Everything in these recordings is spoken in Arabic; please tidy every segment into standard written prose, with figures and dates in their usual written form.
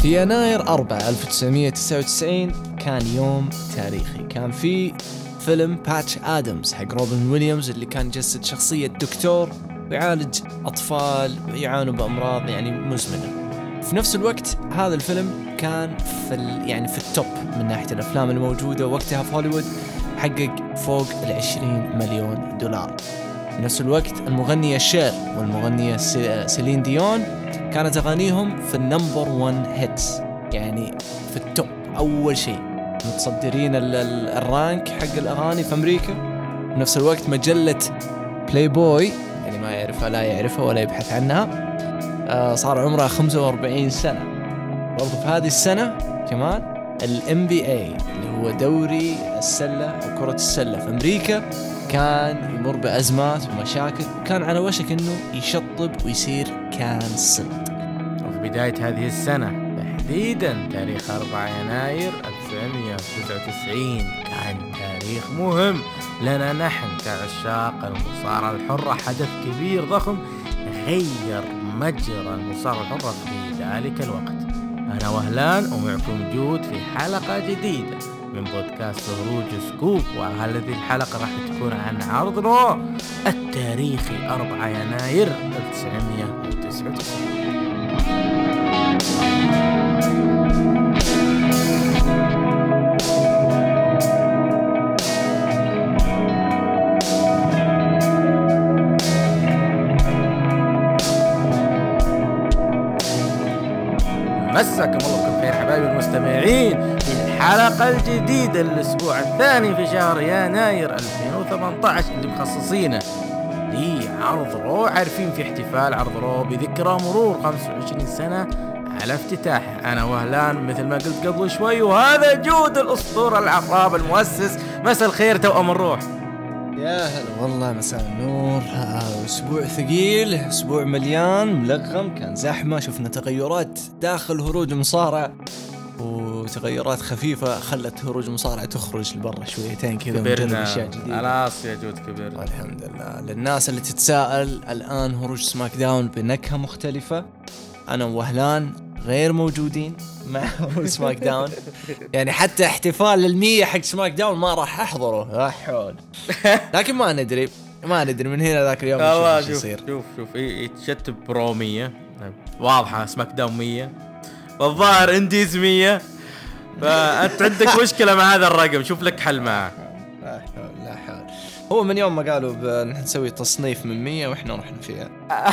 في يناير 4 1999 كان يوم تاريخي. كان في فيلم باتش آدمز حق روبن ويليامز اللي كان جسد شخصية دكتور يعالج أطفال يعانوا بأمراض يعني مزمنة. في نفس الوقت هذا الفيلم كان في التوب من ناحية الأفلام الموجودة وقتها في هوليوود، حقق فوق 20 مليون دولار. في نفس الوقت المغنية شير والمغنية سيلين ديون كانت أغانيهم في النمبر 1 هيتس، يعني في التوب أول شيء، متصدرين الرانك حق الأغاني في أمريكا. في نفس الوقت مجلة بلاي بوي، يعني ما يعرفها لا يعرفها ولا يبحث عنها، صار عمرها 45 سنة. برضو في هذه السنة كمان ال NBA اللي هو دوري السلة أو كرة السلة في أمريكا كان يمر بأزمات ومشاكل، كان على وشك أنه يشطب ويصير كانسلد. وفي بداية هذه السنة تحديدا تاريخ 4 يناير 1999 كان تاريخ مهم لنا نحن كعشاق المصارعة الحرة. حدث كبير ضخم غير مجرى المصارعة الحرة في ذلك الوقت. أنا وهلان ومعكم جود في حلقة جديدة من بودكاست هروج سكوب، وهذه الحلقة راح تكون عن عرض رو التاريخي 4 يناير 1999. مساكم الله بكل خير حبايبي المستمعين في الحلقة الجديدة الأسبوع الثاني في شهر يناير 2018 اللي مخصصينه لعرض رو. عارفين في احتفال عرض رو بذكرى مرور 25 سنة على افتتاحه. أنا وهلان مثل ما قلت قبل شوي، وهذا جود الأسطورة العقاب المؤسس. مساء الخير توأم الروح. يا هلا والله، مساء النور. أسبوع ثقيل، أسبوع مليان ملغم، كان زحمة، شفنا تغيرات داخل هروج المصارعة وتغيرات خفيفة خلت هروج المصارعة تخرج لبرا شويتين كذا ونجرب أشياء جديدة. خلاص يا جود كبرنا الحمد لله. للناس اللي تتساءل، الآن هروج سماك داون بنكهة مختلفة. أنا وهلان غير موجودين مع سماك داون، يعني حتى احتفال 100 حق سماك داون ما راح أحضره، لا حول. لكن ما ندري من هنا ذاك اليوم الله. شوف يصير. شوف يتشتب برو 100 واضحة، سماك داون 100 والظاهر انديز 100. فأنت عندك مشكلة مع هذا الرقم، شوف لك حل معه. لا حول. هو من يوم ما قالوا نسوي تصنيف من 100 وإحنا رحنا فيها.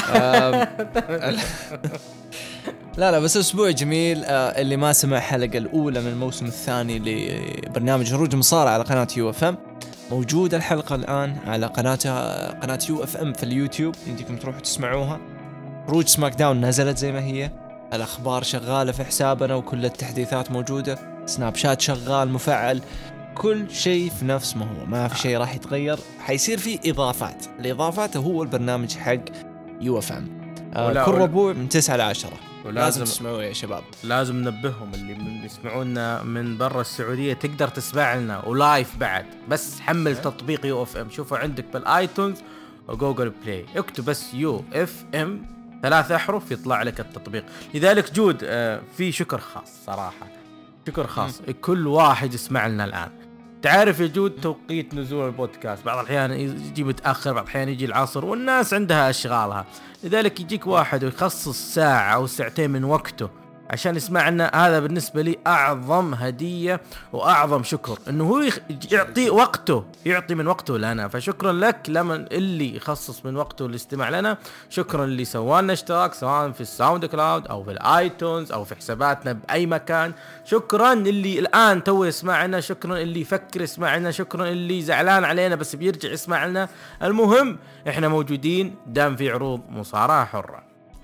لا بس أسبوع جميل. اللي ما سمع حلقة الأولى من الموسم الثاني لبرنامج هروج مصارعة على قناة UFM، موجودة الحلقة الآن على قناة UFM في اليوتيوب، يمديكم تروحوا تسمعوها. هروج سماك داون نزلت زي ما هي، الأخبار شغالة في حسابنا وكل التحديثات موجودة، سناب شات شغال مفعل، كل شيء في نفس ما هو، ما في شيء راح يتغير. حيصير فيه إضافات. الإضافات هو البرنامج حق UFM كل ربوع من 9 ل 10. لازم تسمعوه يا شباب. لازم ننبههم اللي يسمعونا من برا السعودية، تقدر تسمع لنا ولايف بعد، بس حمل تطبيق UFM. شوفوا عندك بالايتونز وجوجل بلاي، اكتب بس UFM 3 أحرف يطلع لك التطبيق. لذلك جود في شكر خاص صراحة، شكر خاص كل واحد يسمع لنا الآن. تعرف يا جود توقيت نزول البودكاست بعض الأحيان يجي متأخر، بعض الأحيان يجي العصر والناس عندها أشغالها، لذلك يجيك واحد ويخصص ساعة أو ساعتين من وقته عشان يسمعنا. هذا بالنسبة لي أعظم هدية وأعظم شكر، إنه هو يعطي وقته، يعطي من وقته لنا. فشكرا لك لمن اللي يخصص من وقته للاستماع لنا. شكرا اللي سوالنا اشتراك سواء في الساوند كلاود أو في الآيتونز أو في حساباتنا بأي مكان. شكرا اللي الآن تو يسمعنا، شكرا اللي يفكر يسمعنا، شكرا اللي زعلان علينا بس بيرجع يسمع لنا. المهم إحنا موجودين دام في عروض مصارعة حرة.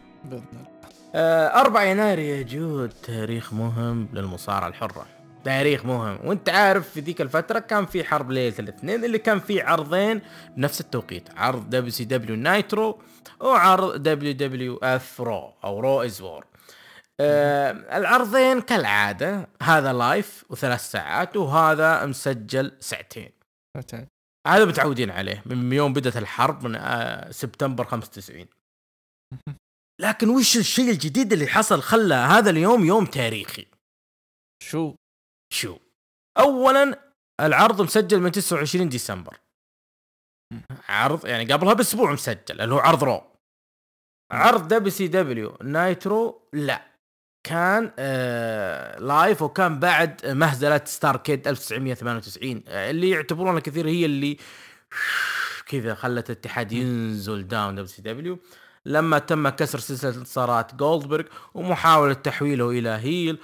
4 يناير يا جود تاريخ مهم للمصارعة الحرة، تاريخ مهم. وانت عارف في ذيك الفترة كان في حرب ليلة الاثنين اللي كان في عرضين بنفس التوقيت، عرض WCW نايترو وعرض WWF رو أو رو إز وور. العرضين كالعادة، هذا لايف و3 ساعات وهذا مسجل 2 ساعتين. هذا متعودين عليه من يوم بدأت الحرب من سبتمبر 95. لكن وش الشيء الجديد اللي حصل خلى هذا اليوم يوم تاريخي؟ شو اولا العرض مسجل من 29 ديسمبر، عرض يعني قبلها باسبوع مسجل اللي هو عرض رو. عرض دبليو سي دبليو نايترو لا كان لايف، وكان بعد مهزلة ستار كيد 1998 اللي يعتبرونها كثير هي اللي كذا خلت الاتحاد ينزل داون دبليو سي دبليو، لما تم كسر سلسلة انتصارات جولدبرغ ومحاولة تحويله إلى هيل،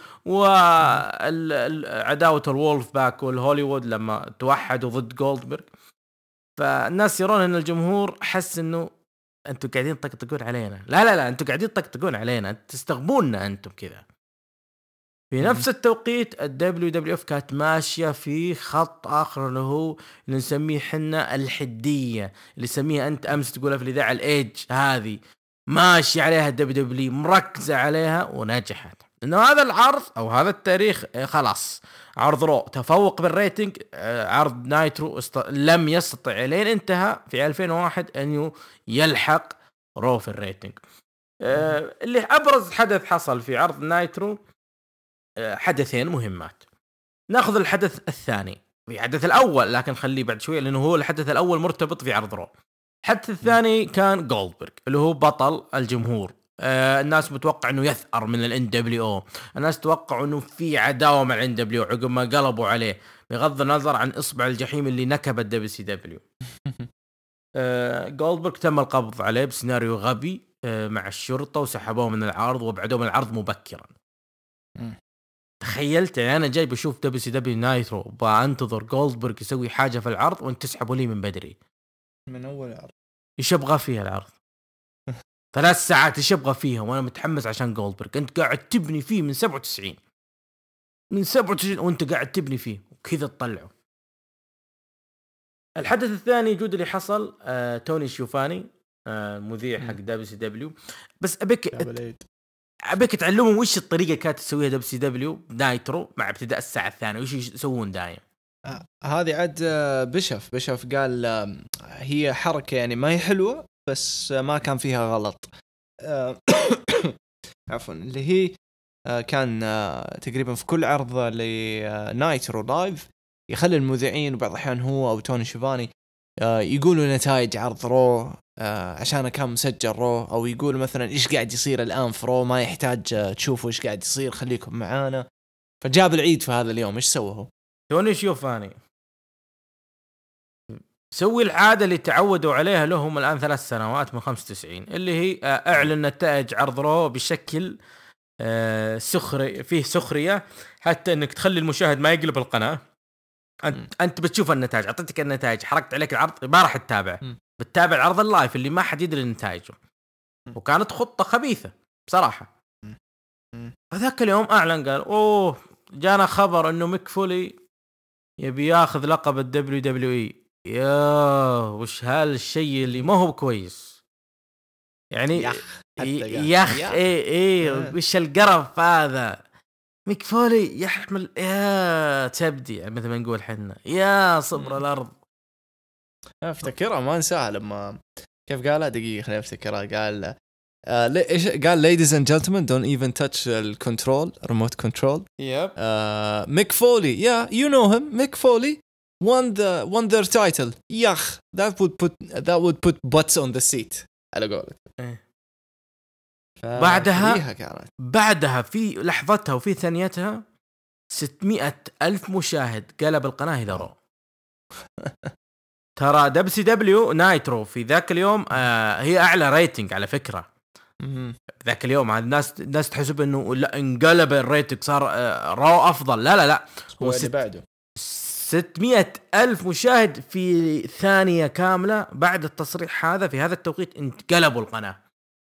وعداوة الوولف باك والهوليوود لما توحدوا ضد جولدبرغ. فالناس يرون أن الجمهور حس أنه أنتوا قاعدين تطقطقون علينا، لا أنتوا قاعدين تطقطقون علينا، تستغبوننا أنتم كذا. في نفس التوقيت الدبليو دبليو اف كانت ماشيه في خط اخر اللي هو اللي نسميه حنا الحديه، اللي سميها انت امس تقولها في الاذاعه الايدج، هذه ماشي عليها الدبليو دبليو، مركزه عليها ونجحت. انه هذا العرض او هذا التاريخ خلاص عرض رو تفوق بالريتنج، عرض نايترو لم يستطع لين انتهى في 2001 ان يلحق رو في الريتنج. اللي ابرز حدث حصل في عرض نايترو حدثين مهمات. ناخذ الحدث الثاني في الحدث الاول، لكن خليه بعد شويه لانه هو الحدث الاول مرتبط في عرض رو. الحدث الثاني كان جولدبرغ اللي هو بطل الجمهور. الناس متوقع انه يثأر من الان دبليو او، الناس توقعوا انه في عداوه مع الان دبليو عقب ما قلبوا عليه، بغض النظر عن اصبع الجحيم اللي نكب الدبليو سي دبليو. جولدبرغ تم القبض عليه بسيناريو غبي مع الشرطه، وسحبوه من العرض وابعدوه من العرض مبكرا. تخيلت يعني انا جاي بشوف دبليو سي دبليو نايترو بانتظر جولدبرغ يسوي حاجه في العرض وانت تسحبوا لي من بدري من اول عرض. ايش ابغى فيها العرض 3 ساعات؟ ايش ابغى فيها وانا متحمس عشان جولدبرغ؟ انت قاعد تبني فيه من 97 وانت قاعد تبني فيه وكذا تطلعه. الحدث الثاني جود اللي حصل توني شوفاني مذيع حق دبليو سي دبليو، بس ابيك تعلمهم وش الطريقه كانت تسويها دبليو سي دبليو نايترو مع ابتداء الساعه الثانيه، وش يسوون دايم. هذه عاد بشف قال هي حركه يعني ما هي حلوه بس ما كان فيها غلط. عفوا اللي هي كان تقريبا في كل عرض لنايترو لايف يخلي المذيعين وبعض الأحيان هو أو توني شيفاني يقولوا نتائج عرض رو عشان كان مسجل رو، أو يقولوا مثلا إيش قاعد يصير الآن في رو، ما يحتاج تشوفوا إيش قاعد يصير، خليكم معانا. فجاب العيد في هذا اليوم. إيش سوى هو؟ توني شيفاني سوي العادة اللي تعودوا عليها لهم الآن 3 سنوات من 95، اللي هي أعلن نتائج عرض رو بشكل سخري، فيه سخرية، حتى انك تخلي المشاهد ما يقلب القناة. انت بتشوف النتائج، اعطيتك النتائج، حركت عليك العرض، ما راح تتابع، بتتابع العرض اللايف اللي ما حد يدري نتائجه. وكانت خطة خبيثة بصراحة. فذاك اليوم اعلن قال اوه جانا خبر انه ميك فولي يبي ياخذ لقب الدبليو دبليو اي. يا وش هالشيء اللي ما هو كويس يعني، يخ ايه وش القرف هذا. ميك فولي يحمل يا تبدي يعني مثل ما نقول حنا يا صبر الارض. افتكرها ما انساها لما كيف قالها، دقيقه خليني افتكرها. قال ايش قال؟ ladies and gentlemen don't even touch the control remote control. Yep. Mick Foley, yeah, you know him. Mick Foley won their title. يخ that would put butts on the seat على قولك. بعدها في لحظتها وفي ثانيتها 600,000 مشاهد قلب القناة إلى رو. ترى دبليو سي دبليو نايترو في ذاك اليوم هي أعلى ريتنج على فكرة. ذاك اليوم الناس تحسب إنه لا انقلب الريتنج صار رو أفضل. لا هو اللي بعده 600,000 مشاهد في ثانية كاملة بعد التصريح هذا في هذا التوقيت انقلبوا القناة.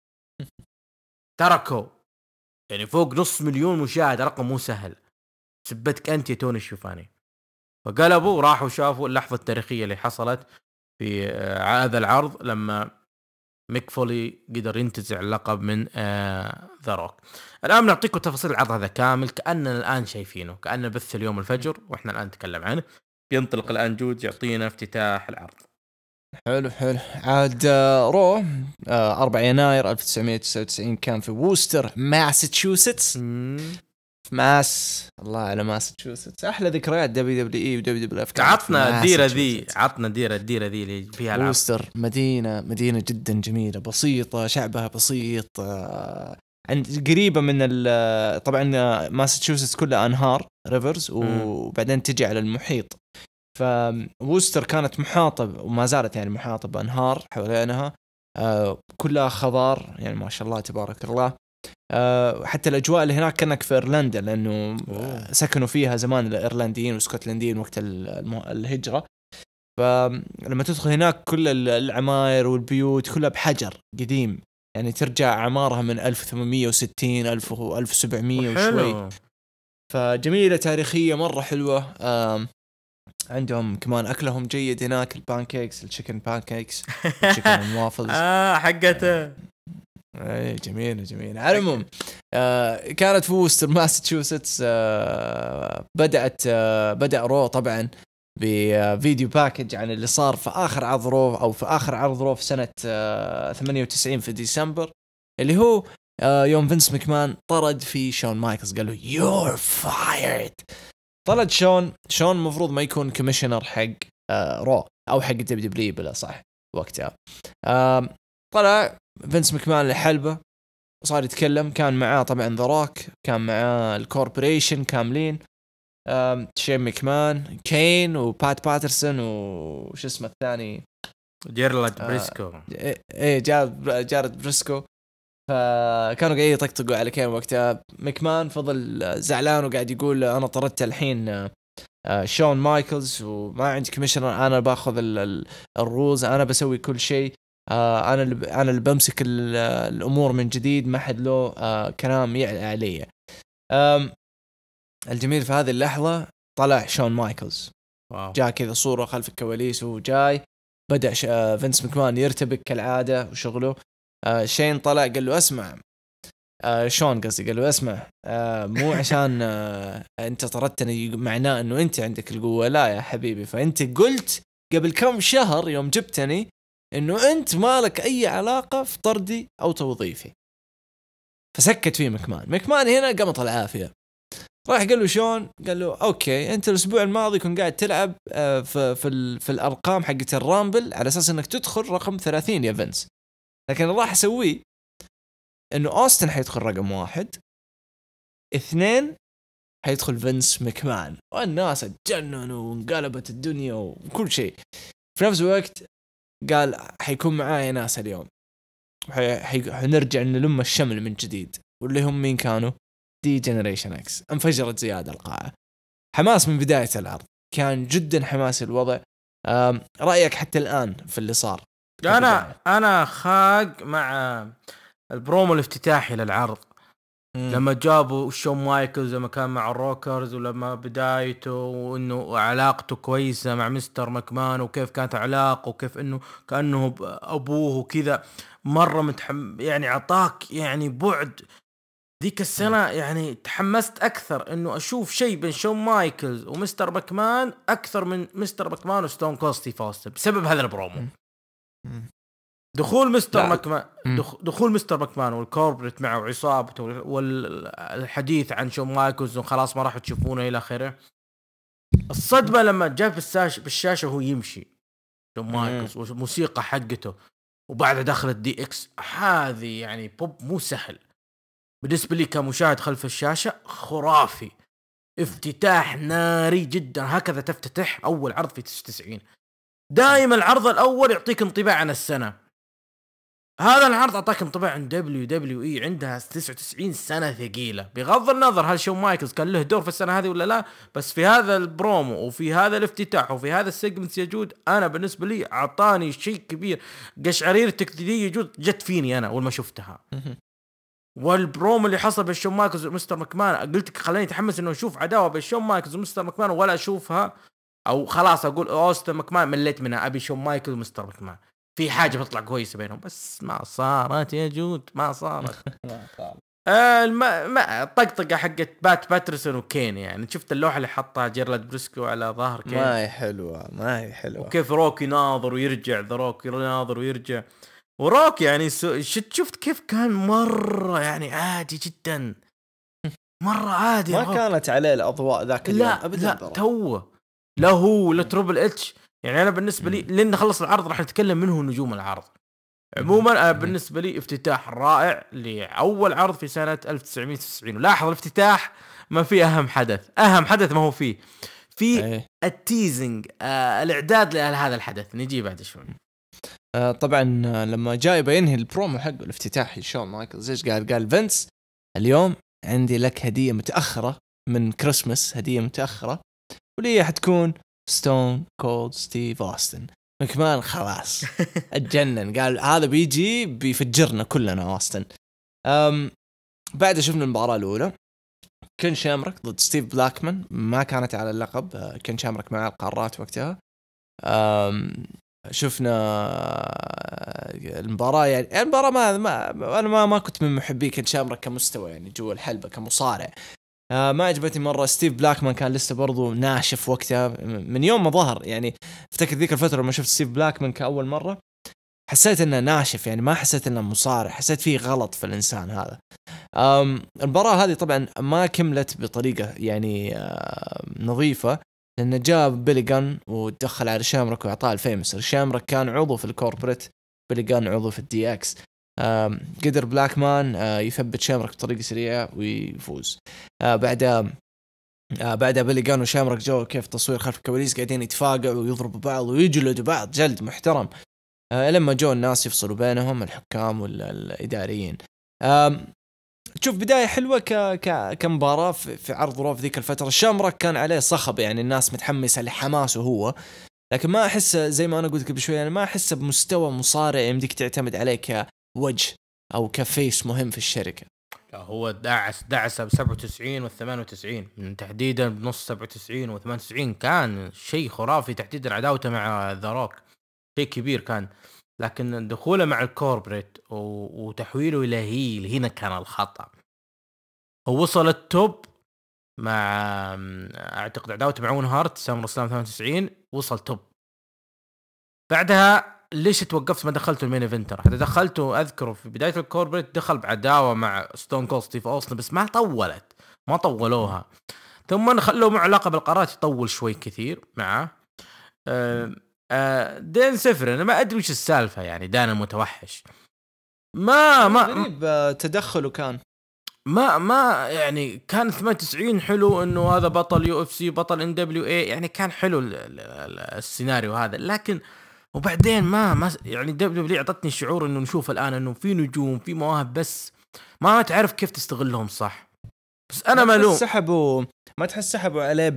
تركوا يعني فوق 500,000 مشاهد، رقم مو سهل. سبتك أنت يا توني الشوفاني. فقلبوا وراحوا شافوا اللحظة التاريخية اللي حصلت في هذا العرض لما ميك فولي قدر ينتزع اللقب من ذا روك. الآن نعطيكم تفاصيل العرض هذا كامل كأننا الآن شايفينه، كأننا بث اليوم الفجر وإحنا الآن نتكلم عنه. ينطلق الآن جود يعطينا افتتاح العرض. حلو عاد رو 4 يناير 1999 كان في ووستر ماساتشوستس. في الله على ماساتشوستس، احلى ذكريات دبليو دبليو اي ودبليو دبليو اف. عطنا الديره ذي اللي فيها العاب. ووستر مدينه جدا جميله، بسيطه، شعبها بسيط، عند قريبه من طبعا ماساتشوستس كلها انهار ريفرز، وبعدين تجي على المحيط. فووستر كانت محاطة وما زالت يعني محاطة بأنهار حوالينها، كلها خضار يعني ما شاء الله تبارك الله. حتى الأجواء اللي هناك كأنك في إيرلندا، لأنه سكنوا فيها زمان الإيرلنديين والسكوتلنديين وقت الهجرة. فلما تدخل هناك كل العماير والبيوت كلها بحجر قديم، يعني ترجع أعمارها من 1860 1700 وشوي. فجميلة تاريخية مرة حلوة. عندهم كمان أكلهم جيد هناك، البانكيكس، الشيكن بانكيكس، الشيكن الموافلز حقته جميلة. على العموم كانت في ووستر ماساتشوستس. بدأ رو طبعا بفيديو باكج عن اللي صار في آخر عرض رو، أو في آخر عرض رو في سنة 98 في ديسمبر، اللي هو يوم فينس مكمان طرد في شون مايكلز، قال له you're fired. طلعت شون مفروض ما يكون كوميشنر حق رو او حق دبليو بلا صح وقتها. طلع فينس مكمان لحلبه وصار يتكلم. كان معاه طبعا ذا روك، كان معاه الكوربوريشن كاملين، شين مكمان، كين وبات باترسون وش اسمه الثاني جيرلد بريسكو. جارد بريسكو. فكانوا قاعدين يطقطقوا على كين وقتها. مكمان فضل زعلان وقاعد يقول أنا طردت الحين شون مايكلز وما عندي كوميشنر، أنا باخذ الروز، أنا بسوي كل شيء، أنا اللي بمسك الأمور من جديد، ما حد له كلام يعلى علي. الجميل في هذه اللحظة طلع شون مايكلز، جاء كذا صورة خلف الكواليس وهو جاي. بدأ فينس مكمان يرتبك كالعادة وشغله. شين طلع قال له اسمع، شون قصدي قال له اسمع، مو عشان انت طردتني معناه انه انت عندك القوة، لا يا حبيبي، فانت قلت قبل كم شهر يوم جبتني انه انت مالك اي علاقة في طردي او توظيفي. فسكت فيه مكمان هنا قامت العافية. راح قال له شون، قال له اوكي انت الاسبوع الماضي كنت قاعد تلعب في الارقام حقت الرامبل على اساس انك تدخل رقم 30 يا فينس، لكن راح اسويه انه اوستن حيدخل رقم 1، 2 حيدخل فينس مكمان، والناس اتجننوا وانقلبت الدنيا وكل شيء. في نفس الوقت قال حيكون معايا ناس اليوم، حنرجع نلم الشمل من جديد، واللي هم مين كانوا؟ دي جنريشن اكس. انفجرت زيادة القاعة، حماس من بداية العرض، كان جدا حماسي الوضع. رأيك حتى الآن في اللي صار؟ أنا خاق مع البرومو الافتتاحي للعرض لما جابوا شون مايكلز لما كان مع الروكرز، ولما بدايته وإنه علاقته كويسة مع مستر مكمان، وكيف كانت علاقة وكيف إنه كأنه أبوه وكذا، مرة يعني عطاك يعني بعد. ذيك السنة يعني تحمست أكثر إنه أشوف شيء بين شون مايكلز ومستر مكمان أكثر من مستر مكمان وستون كولد ستيف أوستن بسبب هذا البرومو. دخول مستر مكمان والكوربريت معه وعصابته والحديث عن شون مايكلز وخلاص ما راح تشوفونه إلى آخره. الصدمة لما جاء بالشاشة وهو يمشي شون مايكلز والموسيقى حقته، وبعد دخلت دي إكس، هذه يعني بوب مو سهل بالنسبة لي كمشاهد خلف الشاشة، خرافي، افتتاح ناري جدا. هكذا تفتتح أول عرض في 99. دائما العرض الأول يعطيك انطباع عن السنة، هذا العرض أعطاك انطباع عن WWE عندها 99 سنة ثقيلة، بغض النظر هل شون مايكلز كان له دور في السنة هذه ولا لا، بس في هذا البرومو وفي هذا الافتتاح وفي هذا السيجمنت يجود، أنا بالنسبة لي أعطاني شيء كبير. قشعرير التكتيكية يجود جت فيني أنا أول ما شفتها. والبروم اللي حصل بين شون مايكلز ومستر مكمان قلت خلاني اتحمس انه اشوف عداوه بين شون مايكلز ومستر مكمان، ولا اشوفها او خلاص اقول اوستن مكمان مليت منها، ابي شون مايكلز ومستر مكمان في حاجه بتطلع كويسه بينهم، بس ما صارت يا جود، ما صارت. ما الطقطقه حقت باترسون وكين، يعني شفت اللوحه اللي حطها جيرلاد بريسكو على ظهر كين؟ ما هي حلوة، ما هي حلوة. وكيف روك يناظر ويرجع، ذا روك يناظر ويرجع، وروك يعني شفت كيف كان مرة يعني عادي جدا، مرة عادي ما روك. كانت عليه الأضواء ذاك اليوم لا أبدا. لا توه، لا هو ولا تربل اتش. يعني أنا بالنسبة لي لين نخلص العرض راح نتكلم منه نجوم العرض. عموما أنا بالنسبة لي افتتاح رائع لأول عرض في سنة 1990. ولاحظ الافتتاح ما في أهم حدث، أهم حدث ما هو فيه في التيزنج، الإعداد لهذا الحدث نجي بعد شوي. طبعا لما جاي بينهي البرومو حق الافتتاحي شون مايكلز ايش قال فينس اليوم عندي لك هدية متأخرة من كريسمس، هدية متأخرة، واللي حتكون ستون كولد ستيف أوستن. مكمان خلاص اتجنن، قال هذا بيجي بيفجرنا كلنا أوستن. بعد شفنا المباراة الأولى، كان شامرك ضد ستيف بلاكمان، ما كانت على اللقب، كان شامرك مع القارات وقتها. شفنا المباراة، يعني المباراة أنا ما كنت من محبي كان شامرك كمستوى يعني جوا الحلبة كمصارع. ما عجبتني مرة. ستيف بلاكمان كان لسه برضو ناشف وقتها من يوم ما ظهر، يعني افتكر ذيك الفترة لما شفت ستيف بلاكمان كأول مرة حسيت انه ناشف، يعني ما حسيت انه مصارع، حسيت فيه غلط في الانسان هذا. المباراة هذه طبعا ما كملت بطريقة يعني نظيفة، لأنه جاء بيلي جان ودخل على شامرك وأعطاه الفيمس. شامرك كان عضو في الكوربريت، بيلي جان عضو في الدي اكس. قدر بلاكمان يثبت شامرك بطريقة سريعة ويفوز. بعدها بيلي جان وشامرك جو كيف تصوير خلف الكواليس قاعدين يتفاقعوا ويضربوا بعض ويجلدوا بعض جلد محترم، لما جو الناس يفصلوا بينهم الحكام والإداريين. تشوف بداية حلوة كمباراة في عرض رو في ذيك الفترة. الشامرك كان عليه صخب، يعني الناس متحمسة لحماسه هو، لكن ما أحس زي ما أنا قلت قبل شوي، يعني ما أحس بمستوى مصارع يمديك تعتمد عليه كوجه أو كفيس مهم في الشركة. هو دعس ب 97 و 98 من تحديدا بنص 97 و 98 كان شيء خرافي، تحديدا عداوته مع ذا روك شيء كبير كان. لكن دخوله مع الكوربريت وتحويله الى هيل هنا كان الخطأ. هو وصل التوب مع اعتقد عداوته مع ون هارت سامر اسلام 98 وصل توب. بعدها ليش توقفت ما دخلته المين ايفنتر؟ هذا دخلته اذكره في بدايه الكوربريت، دخل بعداوه مع ستون كولد ستيف اوستن بس ما طولوها. ثم خلوه معه علاقه بالقارات يطول شوي كثير معه. دين سفر انا ما ادري وش السالفه، يعني دان المتوحش ما غريب تدخله كان ما يعني كان 98 حلو انه هذا بطل يو اف سي بطل ان دبليو اي، يعني كان حلو السيناريو هذا. لكن وبعدين ما يعني دبليو اعطتني شعور انه نشوف الان انه في نجوم في مواهب بس ما تعرف كيف تستغلهم صح. بس انا مالوم ما تحس سحبوا عليه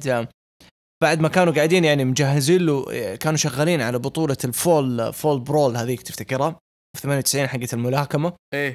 بعد ما كانوا قاعدين يعني مجهزين له، كانوا شغالين على بطولة الفول برول هذيك تفتكرها في 98 حقت الملاكمة.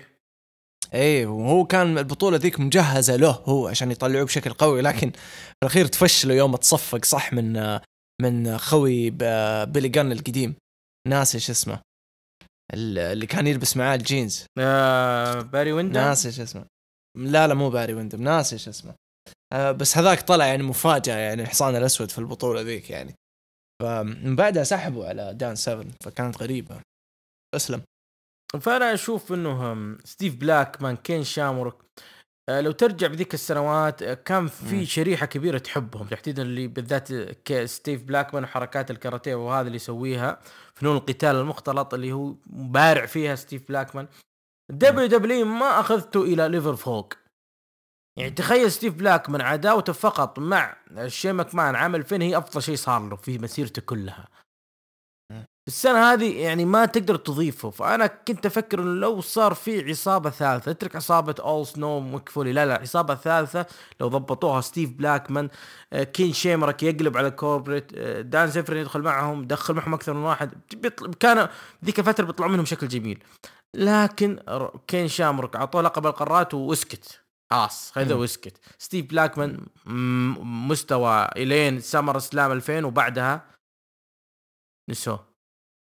ايه وهو كان البطولة ذيك مجهزة له هو عشان يطلعوه بشكل قوي، لكن في الأخير تفشلوا يوم تصفق صح من خوي بيلي جان القديم، ناس ايش اسمه اللي كان يلبس معاه الجينز، باري ويندم، ناس ايش اسمه، لا مو باري ويندم، ناس ايش اسمه، بس هذاك طلع يعني مفاجأة، يعني الحصان الأسود في البطولة ذيك يعني. فمن بعدها سحبوا على دان سيفن، فكانت غريبة. أسلم. فأنا أشوف إنه ستيف بلاكمان كين شامرك لو ترجع بذيك السنوات كان في شريحة كبيرة تحبهم، تحديدا اللي بالذات ستيف بلاكمان وحركات الكاراتيه وهذا اللي يسويها، فنون القتال المختلط اللي هو بارع فيها ستيف بلاكمان. دبليو ما أخذته إلى ليفل فوق. يعني تخيل ستيف بلاكمان عداوته فقط مع شين ماكمان عمل فين هي أفضل شيء صار له في مسيرته كلها. السنة هذه يعني ما تقدر تضيفه. فأنا كنت أفكر إنه لو صار في عصابة ثالثة، اترك عصابة أول سنو مكفولي، لا عصابة ثالثة لو ضبطوها ستيف بلاكمان، كين شيمرك يقلب على كوربريت، دان زيفرين يدخل معهم، دخل معهم أكثر من واحد، كان ذيك الفترة بيطلع منهم شكل جميل. لكن كين شامرك عطوه لقب القارات واسكت خلاص هذا واسكت. ستيف بلاكمان مستوى إلين سامر اسلام 2000 وبعدها نسوه.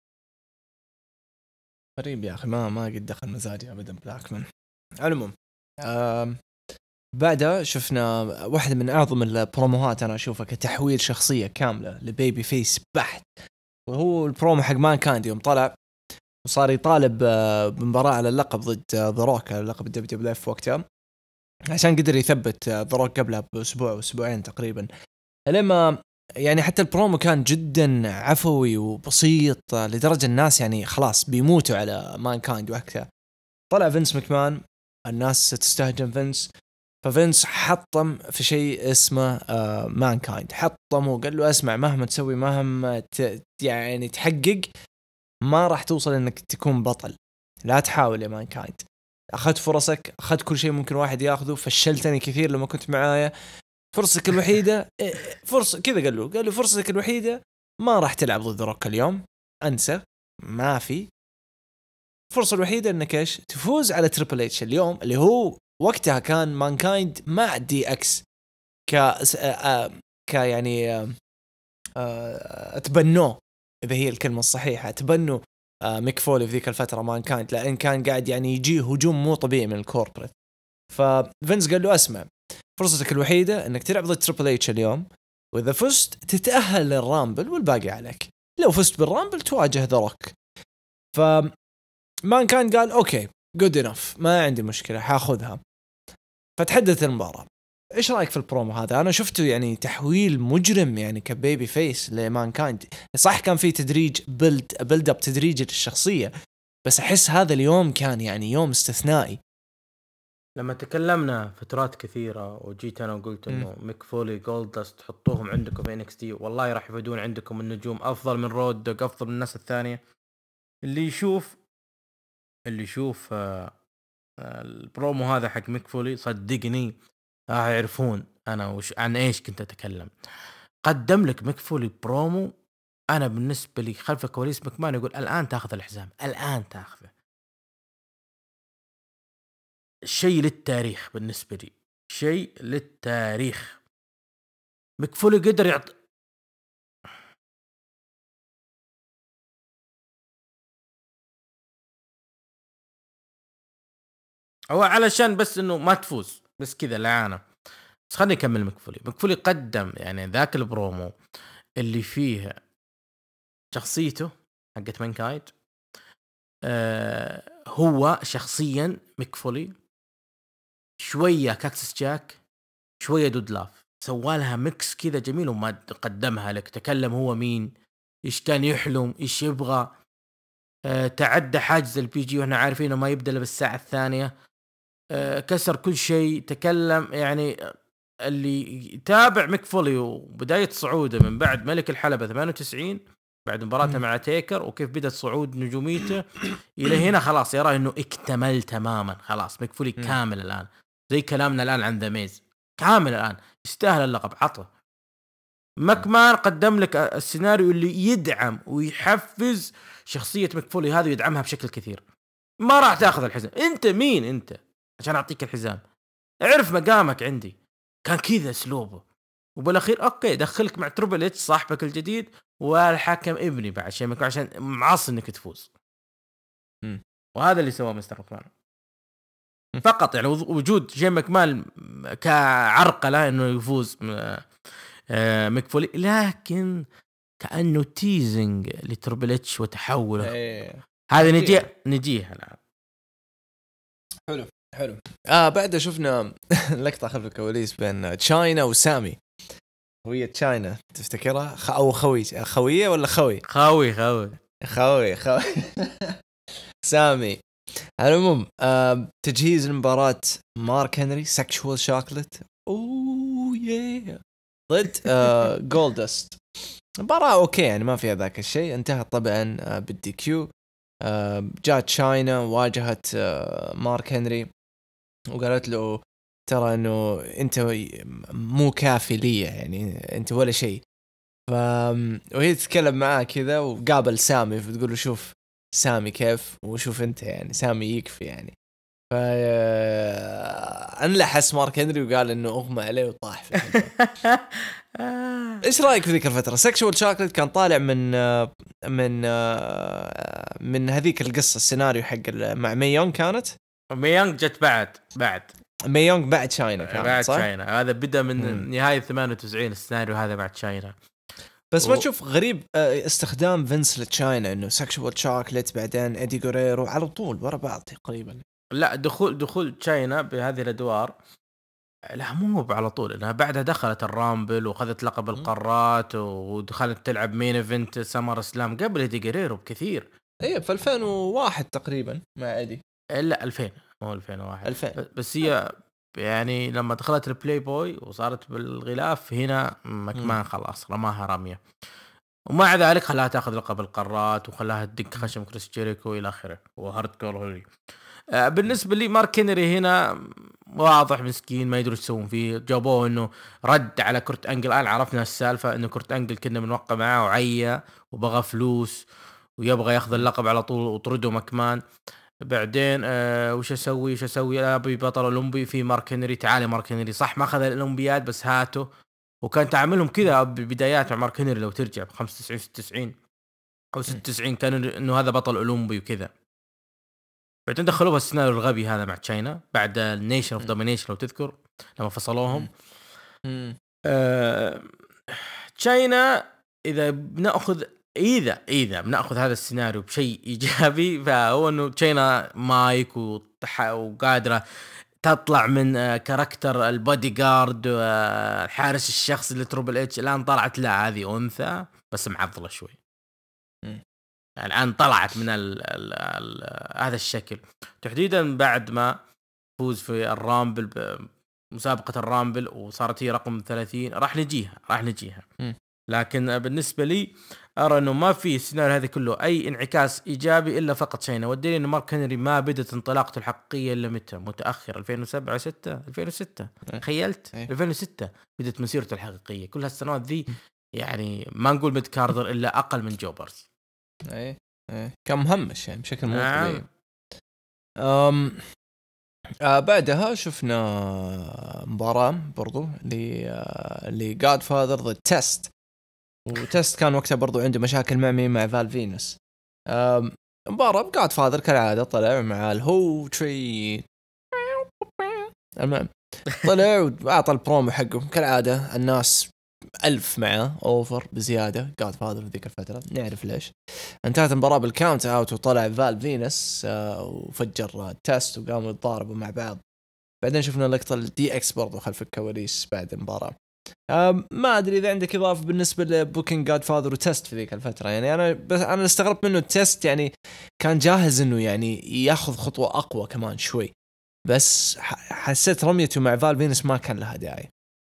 غريب يا أخي، ما قد دخل مزاجي أبدا بلاكمان. على العموم بعدها شفنا واحدة من أعظم البروموهات أنا أشوفها كتحويل شخصية كاملة لبيبي فيس بحت، وهو البرومو حق مان كاندي يوم طلع وصار يطالب بمباراة على اللقب ضد ذا روك على لقب الدبليو دبليو اف وقتها، عشان قدر يثبت ذا روك قبلها بأسبوع وأسبوعين تقريبا. لما يعني حتى البرومو كان جدا عفوي وبسيط لدرجة الناس يعني خلاص بيموتوا على مان كايند وقتها. طلع فينس مكمان، الناس تستهجن فينس، ففينس حطم في شيء اسمه مان كايند، حطم وقال له اسمع مهما تسوي مهما يعني تحقق ما راح توصل انك تكون بطل، لا تحاول يا مان كايند، اخذت فرصك، اخذت كل شيء ممكن واحد ياخذه، فشلتني كثير لما كنت معايا، فرصتك الوحيدة فرصة كذا، قال له فرصتك الوحيدة ما راح تلعب ضد روك اليوم، انسى، ما في فرصة الوحيدة انك ايش تفوز على تريبل اتش اليوم، اللي هو وقتها كان مانكايند مع دي اكس ك يعني اتبنوه، اذا هي الكلمة الصحيحة، اتبنوا ميك فولي في ذيك الفترة مانكايند، لان كان قاعد يعني يجي هجوم مو طبيعي من الكوربريت. ففينس قال له اسمع فرصتك الوحيدة انك تلعب ضد تريبل اتش اليوم، واذا فزت تتأهل للرامبل والباقي عليك، لو فزت بالرامبل تواجه ذا روك. مان كان قال اوكي جود انف، ما عندي مشكلة حاخذها. فتحدث المباراة. ايش رايك في البرومو هذا؟ انا شفته يعني تحويل مجرم يعني كبيبي فيس لمان كايند، صح كان في تدريج بيلد اب تدريجي للشخصية، بس احس هذا اليوم كان يعني يوم استثنائي. لما تكلمنا فترات كثيرة وجيت أنا وقلت إنه ميك فولي جولدست تحطوهم عندكم في NXT والله راح يفيدون عندكم النجوم أفضل من رود دوغ، أفضل من الناس الثانية. اللي يشوف البرومو هذا حق ميك فولي صدقني راح يعرفون أنا عن إيش كنت أتكلم. قدم لك ميك فولي برومو، أنا بالنسبة لي خلف الكواليس مكمان يقول الآن تأخذ الحزام، الآن تأخذه، شيء للتاريخ بالنسبة لي، شيء للتاريخ. ميك فولي قدر يعطي هو علشان بس انه ما تفوز بس كذا لعانة. بس خلني اكمل. ميك فولي قدم يعني ذاك البرومو اللي فيه شخصيته حقت مانكايد، هو شخصيا ميك فولي شوية كاكسس جاك شوية دود لاف، سوالها ميكس كذا جميل وما قدمها لك. تكلم هو مين، ايش كان يحلم، ايش يبغى، تعدى حاجز البي جي واحنا عارفينه ما يبدأ بالساعة الثانية، كسر كل شيء. تكلم يعني اللي يتابع ميك فولي وبداية صعوده من بعد ملك الحلبة 98 بعد مباراته مع تيكر وكيف بدأت صعود نجوميته إلى هنا، خلاص يرى إنه اكتمل تماما، خلاص ميك فولي كامل الآن، زي كلامنا الآن عن ذا ميز، كامل الآن يستاهل اللقب، عطه. مكمان قدم لك السيناريو اللي يدعم ويحفز شخصية ميك فولي هذا ويدعمها بشكل كثير. ما راح تأخذ الحزام، أنت مين أنت عشان أعطيك الحزام؟ اعرف مقامك عندي. كان كذا اسلوبه. وبالاخير اوكي دخلك مع تربل اتش صاحبك الجديد والحكم ابني بعد شيء عشان معصي انك تفوز. وهذا اللي سواه مستر مكمان فقط، يعني وجود جيم مكمان كعرقله انه يفوز ميك فولي، لكن كانه تيزنج لتربل اتش وتحوله. هذا نجيه الان. حلو. بعد شفنا لقطة خلف الكواليس بين تشاينا وسامي. هوية تشاينا تفتكرها أو خوية ولا خوي سامي. على العموم تجهيز المباراة مارك هنري سكشوال شوكلت ضد جولدست. مباراة أوكي يعني ما فيها ذاك الشيء، انتهت طبعا بالدي كيو. جات تشاينا واجهت مارك هنري وقالت له ترى انه انت مو كافي لي، يعني انت ولا شيء. وهي تتكلم معاه كذا وقابل سامي فتقول له شوف سامي كيف وشوف انت، يعني سامي يكفي يعني. انلحس مارك هنري وقال انه اغمى عليه وطاح في ايش رايك في ذيك الفتره؟ سكشوال شوكليت كان طالع من هذيك القصه، السيناريو حق مع ميون كانت ميانج جت بعد مي يونغ بعد تشاينا كان بعد صح؟ شاينا. هذا بدأ من نهاية 98 السيناريو هذا بعد شاينا. بس ما تشوف غريب استخدام فينس لتشاينا انه سكشوال شوكليت بعدين ايدي غوريرو على طول ورا بعض تقريبا؟ لا دخول شاينا بهذه الادوار لا مو على طول، انها بعدها دخلت الرامبل واخذت لقب القارات ودخلت تلعب مين ايفنت سمر سلام قبل ايدي غوريرو بكثير. ايه في 2001 تقريبا مع ايدي. لا 2000 مو 2001 2000 بس هي يعني لما دخلت البلاي بوي وصارت بالغلاف هنا مكمان خلاص رماها رميه، ومع ذلك خلاها تاخذ لقب القارات وخلاها تدق خشم كريس جيريكو الى اخره وهارد كور هولي. بالنسبه لي مارك هنري هنا واضح مسكين ما يدري ايش يسوون فيه، جابوه انه رد على كورت انجل. الان عرفنا السالفه انه كورت انجل كنا بنوقع معاه وعيا وبغى فلوس ويبغى ياخذ اللقب على طول وطرده مكمان. بعدين وش اسوي ابي بطل اولمبي في مارك هنري. تعالي مارك هنري صح ما اخذ الاولمبياد بس هاته، وكان تعاملهم كذا بالبدايات مع مارك هنري لو ترجع ب 95 96 او 96 كان انه هذا بطل اولمبي وكذا. بعدين دخلوها السيناريو الغبي هذا مع تشاينا بعد النيشن اوف دومينيشن لو تذكر لما فصلوهم. تشاينا اذا بناخذ اذا بناخذ هذا السيناريو بشيء ايجابي فهو انه تشاينا مايك وقادره تطلع من كاركتر البودي جارد الحارس الشخصي لتروبل اتش. الان طلعت لا هذه انثى بس معضله شوي. الان طلعت من هذا الشكل تحديدا بعد ما فوز في الرامبل مسابقه الرامبل وصارت هي رقم 30. راح نجيها. لكن بالنسبه لي ارى انه ما في السيناريو هذا كله اي انعكاس ايجابي الا فقط شينا. والدليل انه مارك هنري ما بدت انطلاقته الحقيقيه الا متى متاخر 2007 2006 تخيلت 2006 بدت مسيرته الحقيقيه. كل هالسنوات ذي يعني ما نقول ميد كاردر الا اقل من جوبرز. ايه كان مهمش يعني بشكل مو طبيعي. بعدها شفنا مباراة برضو اللي جاد فاذر ضد تيست، وتيست كان وقتها برضو عنده مشاكل مع فال فينوس. مباراة جاد فاذر كالعادة طلع مع الهو تري، المهم طلع وأعطى البرومو حقه كالعادة. الناس 1000 معه أوفر بزيادة جاد فاذر في ذيك الفترة نعرف ليش. انتهت المباراة بالكاونت اوت وطلع فال فينوس وفجر تيست وقاموا يتضاربوا مع بعض. بعدين شفنا لقطة الدي اكس برضو خلف الكواليس بعد المباراة. ما ادري اذا عندك اضافة بالنسبة لبوكينج جاد فاذر وتيست في ذيك الفترة. يعني انا استغربت منه التيست، يعني كان جاهز انه يعني ياخذ خطوة اقوى كمان شوي، بس حسيت رميته مع فال فينوس ما كان لها داعي.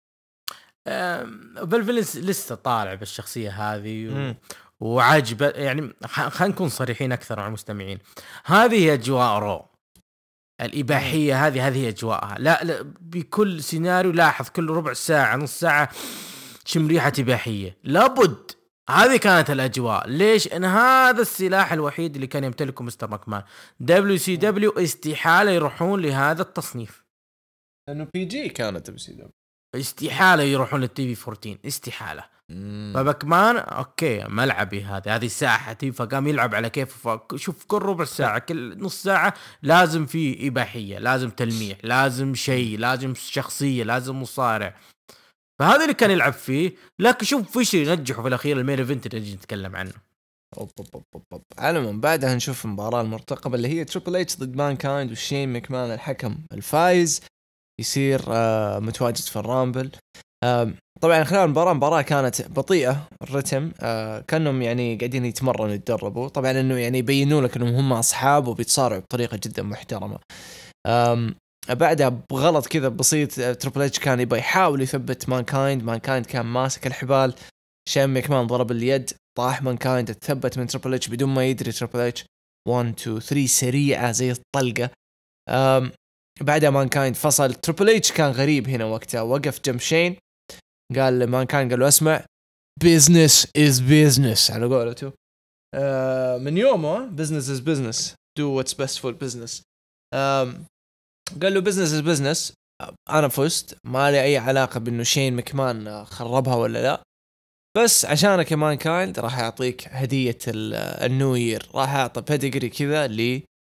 فال فينوس لسه طالع بالشخصية هذه وعاجبة. يعني خلينا نكون صريحين أكثر مع المستمعين، هذه أجواء رو الإباحية. هذه أجواءها. لا بكل سيناريو لاحظ كل ربع ساعة نص ساعة شم ريحة إباحية لابد. هذه كانت الأجواء. ليش؟ إن هذا السلاح الوحيد اللي كان يمتلكه مستر ماكمان. WCW استحالة يروحون لهذا التصنيف لأنه PG كانت WCW، استحالة يروحون للتي في 14 استحالة. فبكمان اوكي ملعبي هذه ساحتي، فقام يلعب على كيفه. شوف كل ربع ساعة كل نص ساعة لازم في إباحية، لازم تلميح، لازم شيء، لازم شخصية، لازم مصارع. فهذا اللي كان يلعب فيه. لكن شوف فيش ينجحوا في الأخير المين ايفنت اللي نجي نتكلم عنه. على من بعدها نشوف المباراة المرتقبة اللي هي تريبل اتش ضد مان كايند وشين مكمان. الحكم الفايز يصير متواجد في الرامبل. طبعا خلال المباراة كانت بطيئة الرتم، كانهم يعني قاعدين يتمرنوا يتدربوا. طبعا انه يعني يبينوا لك انهم هم اصحاب وبيتصارعوا بطريقة جدا محترمة. بعدها بغلط كذا بسيط تريبل اتش كان يبغى يحاول يثبت مان كايند كان ماسك الحبال. شين مكمان ضرب اليد طاح مان كايند تثبت من تريبل اتش بدون ما يدري تريبل اتش 1 2 3 سريعة زي الطلقة. بعدها مان كايند فصل. تريبل اتش كان غريب هنا وقتها، وقف جنب شين قال مان كايند قال له اسمع business is business على قولته. من يومه business is business do what's best for business. قال له business is business، أنا فزت ما لي أي علاقة بأنه شين مكمان خربها ولا لا، بس عشانك يا مان كايند راح أعطيك هدية النو يير. راح أعطي بيديجري كذا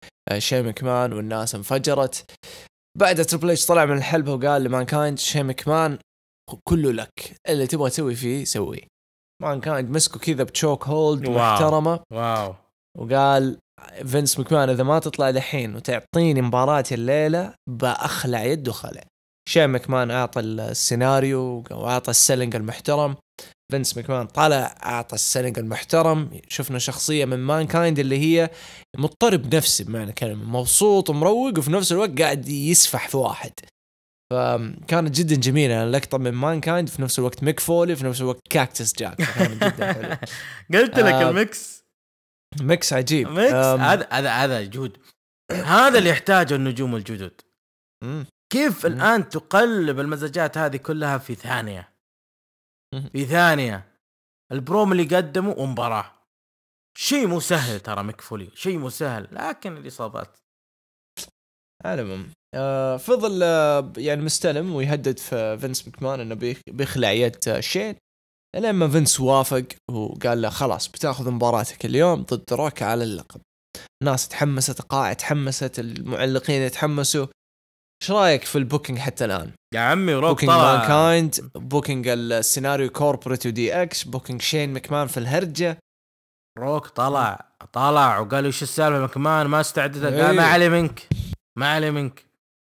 شي مكمان والناس انفجرت. بعد تريبل اتش طلع من الحلبة وقال لمانكايند شي مكمان كله لك، اللي تبغى تسوي فيه سوي. مانكايند مسكه كذا بتشوك هولد محترمة. واو. وقال فينس مكمان إذا ما تطلع دحين وتعطيني مباراة الليلة بأخلع يده خلع. شي مكمان أعطى السيناريو وأعطى السيلينج المحترم. فينس مكمان طلع أعطى السيلينج المحترم. شفنا شخصية من مانكايند اللي هي مضطرب نفسي بمعنى كلمة، مبسوط ومروق وفي نفس الوقت قاعد يسفح في واحد. فكانت جدا جميلة اللقطة من مانكايند، في نفس الوقت ميك فولي، في نفس الوقت كاكتس جاك. كانت جدا حلوة. قلت لك الميكس ميكس عجيب. ميكس هذا جهد. هذا اللي يحتاجه النجوم الجدد. كيف الآن تقلب المزاجات هذه كلها في ثانية، في ثانية. البروم اللي قدمه ومباراة شيء مو سهل ترى، مكفولي شيء مو سهل، لكن الإصابات على فضل يعني مستلم ويهدد في فينس مكمان انه بيخلع يد شين، لما فينس وافق وقال له خلاص بتاخذ مباراتك اليوم ضد روك على اللقب. الناس تحمست، القاعة تحمست، المعلقين يتحمسوا. ايش رايك في البوكينج حتى الان يا عمي؟ روك بوكينج طلع، مانكايند، بوكينج السيناريو كوربوريت ودي اكس، بوكينج شين مكمان في الهرجة. روك طلع وقالوا ايش السالفة مكمان ما استعدت. قال ما علي منك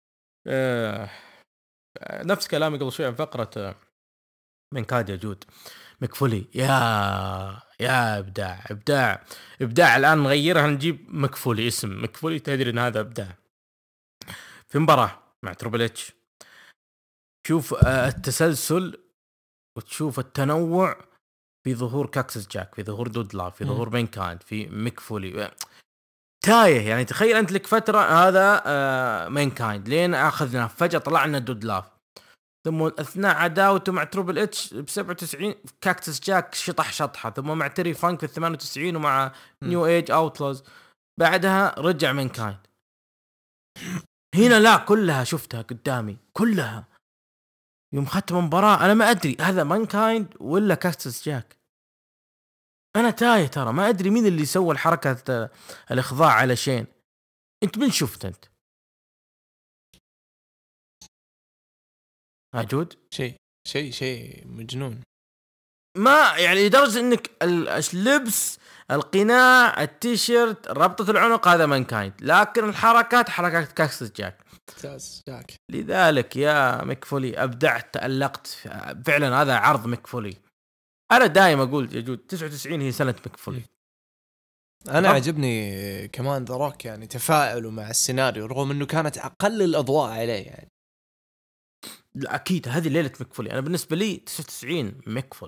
نفس كلامي قبل شوي عن فقرة من كاد يا جود. مكفولي يا ابداع الان نغيرها، نجيب مكفولي، اسم مكفولي تدري ان هذا ابداع. في مباراة مع تريبل اتش شوف التسلسل وتشوف التنوع في ظهور كاكسس جاك، في ظهور دودلا، في ظهور مانكايند، في مكفولي تايه. يعني تخيل انت لك فترة هذا مانكايند لين اخذنا فجأة طلعنا دودلاف، ثم اثناء عداوته مع تريبل اتش ب97 كاكتس جاك شطحة، ثم مع تيري فانك في 98 ومع نيو ايج اوتلاز، بعدها رجع مانكايند. هنا لا كلها شفتها قدامي كلها. يوم ختم مباراة انا ما ادري هذا مانكايند ولا كاكتس جاك، انا تايه ترى، ما ادري مين اللي سوى الحركة الاخضاع على شين. انت من شفت انت موجود؟ شيء مجنون، ما يعني لدرجة انك اللبس، القناع، التيشيرت، ربطة العنق هذا مانكايند، لكن الحركات حركات كاكسس جاك. لذلك يا مكفولي ابدعت، تألقت فعلا. هذا عرض مكفولي. انا دائما اقول يا جود 99 هي سنة مكفولي. انا عجبني كمان ذا روك يعني تفاعله مع السيناريو رغم انه كانت اقل الاضواء عليه يعني. لا اكيد هذه ليلة مكفولي. انا بالنسبة لي 99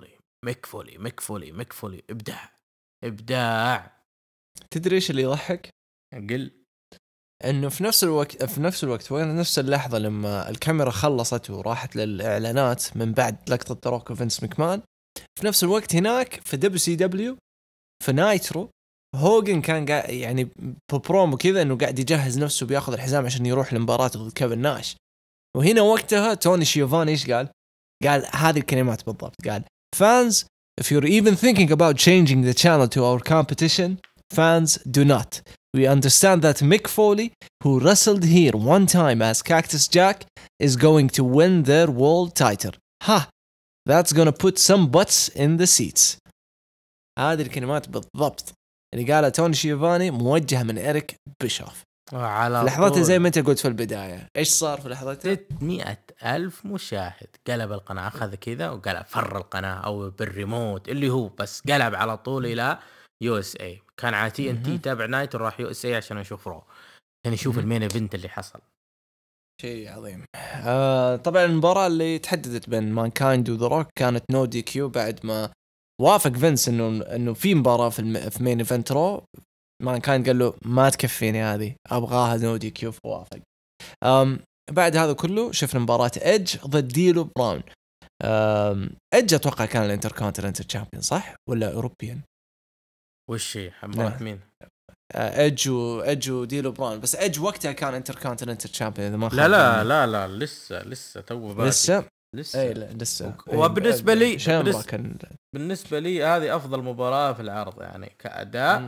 مكفولي ابداع. تدري ايش اللي يضحك؟ قل. انه في نفس الوقت وين نفس اللحظة لما الكاميرا خلصت وراحت للاعلانات من بعد لقطة ذا روك وفينس مكمان، في نفس الوقت هناك في WCW في نايترو هوجن كان يعني برومو كذا انه قاعد يجهز نفسه بياخذ الحزام عشان يروح لمباراة ضد كيفن ناش. وهنا وقتها توني شيوفاني ايش قال هذه الكلمات بالضبط، قال fans if you're even thinking about changing the channel to our competition, fans do not. We understand that Mick Foley, who wrestled here one time as Cactus Jack, is going to win their world title. That's gonna put some butts in the seats. هذه الكلمات بالضبط اللي قالها توني شيوفاني موجهة من إريك بيشوف. على لحظتها زي ما انت قلت في البداية ايش صار في لحظتها؟ 600,000 مشاهد. قلب القناة، أخذ كذا وقلب فر القناة أو بالريموت اللي هو بس قلب على طول إلى USA. كان على TNT يتابع نايت وراح USA عشان يشوف رو، يعني يشوف المين ايفنت اللي حصل. شيء عظيم. طبعا المباراة اللي تحددت بين مانكايند وذا روك كانت نو دي كيو بعد ما وافق فينس انه في مباراة في مين ايفنت رو. مانكايند قال له ما تكفيني هذه، ابغاها نو دي كيو، فوافق. بعد هذا كله شفنا مباراة ايدج ضد ديلو براون. ايدج اتوقع كان الانتركونتيننتال تشامبيون صح ولا اوروبيان؟ وش هي مباراة مين؟ ايدج وديلو براون، بس ايدج وقتها كان انتركونتيننتال تشامبيون اذا ما لا لسه تو بادئ. لسه اي لسه. وبالنسبه لي بالنسبه لي هذه افضل مباراه في العرض يعني كأداء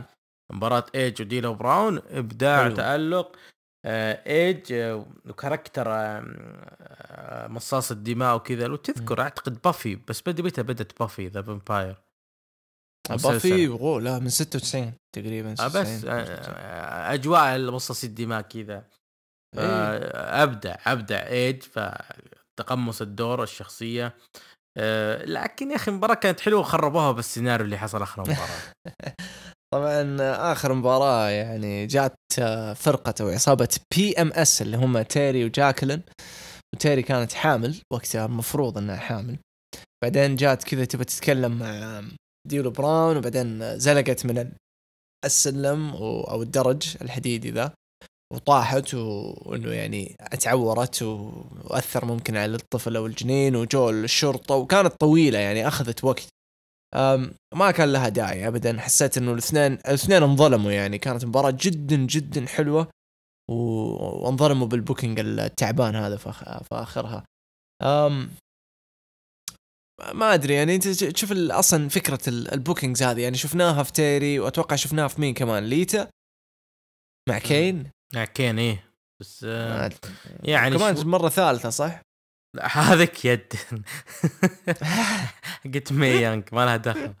مباراة ايج وديلو براون ابداع حلو. تألق. ايج وكاركتر مصاص الدماء وكذا. لو تذكر اعتقد بافي، بس متى بدت بافي ذا فامباير بافي مسلسل. لا من 96 تقريبا، بس 96 95. اجواء المصاص الدماء كذا. ايه ابدع ايج فتقمص الدور الشخصية. لكن يا اخي المباراة كانت حلوة وخربوها بالسيناريو اللي حصل اخر المباراة. طبعا اخر مباراة يعني جات فرقة او عصابة PMS اللي هم تيري وجاكلين. وتيري كانت حامل وقتها، المفروض انها حامل. بعدين جات كذا تبى تتكلم مع ديلو براون، وبعدين زلقت من السلم او الدرج الحديدي ذا وطاحت، وانه يعني اتعورت واثر ممكن على الطفل او الجنين، وجو الشرطة وكانت طويلة يعني اخذت وقت. ما كان لها داعي ابدا. حسيت انه الاثنين انظلموا يعني. كانت مباراة جدا جدا حلوة وانظلموا بالبوكينج التعبان هذا في اخرها. ما ادري يعني انت تشوف اصلا فكرة البوكينجز هذه يعني شفناها في تيري، واتوقع شفناها في مين كمان، ليتا مع كين. كين ايه بس يعني كمان مرة ثالثة صح؟ لا هذاك يد قلت ميانك ما لها دخل.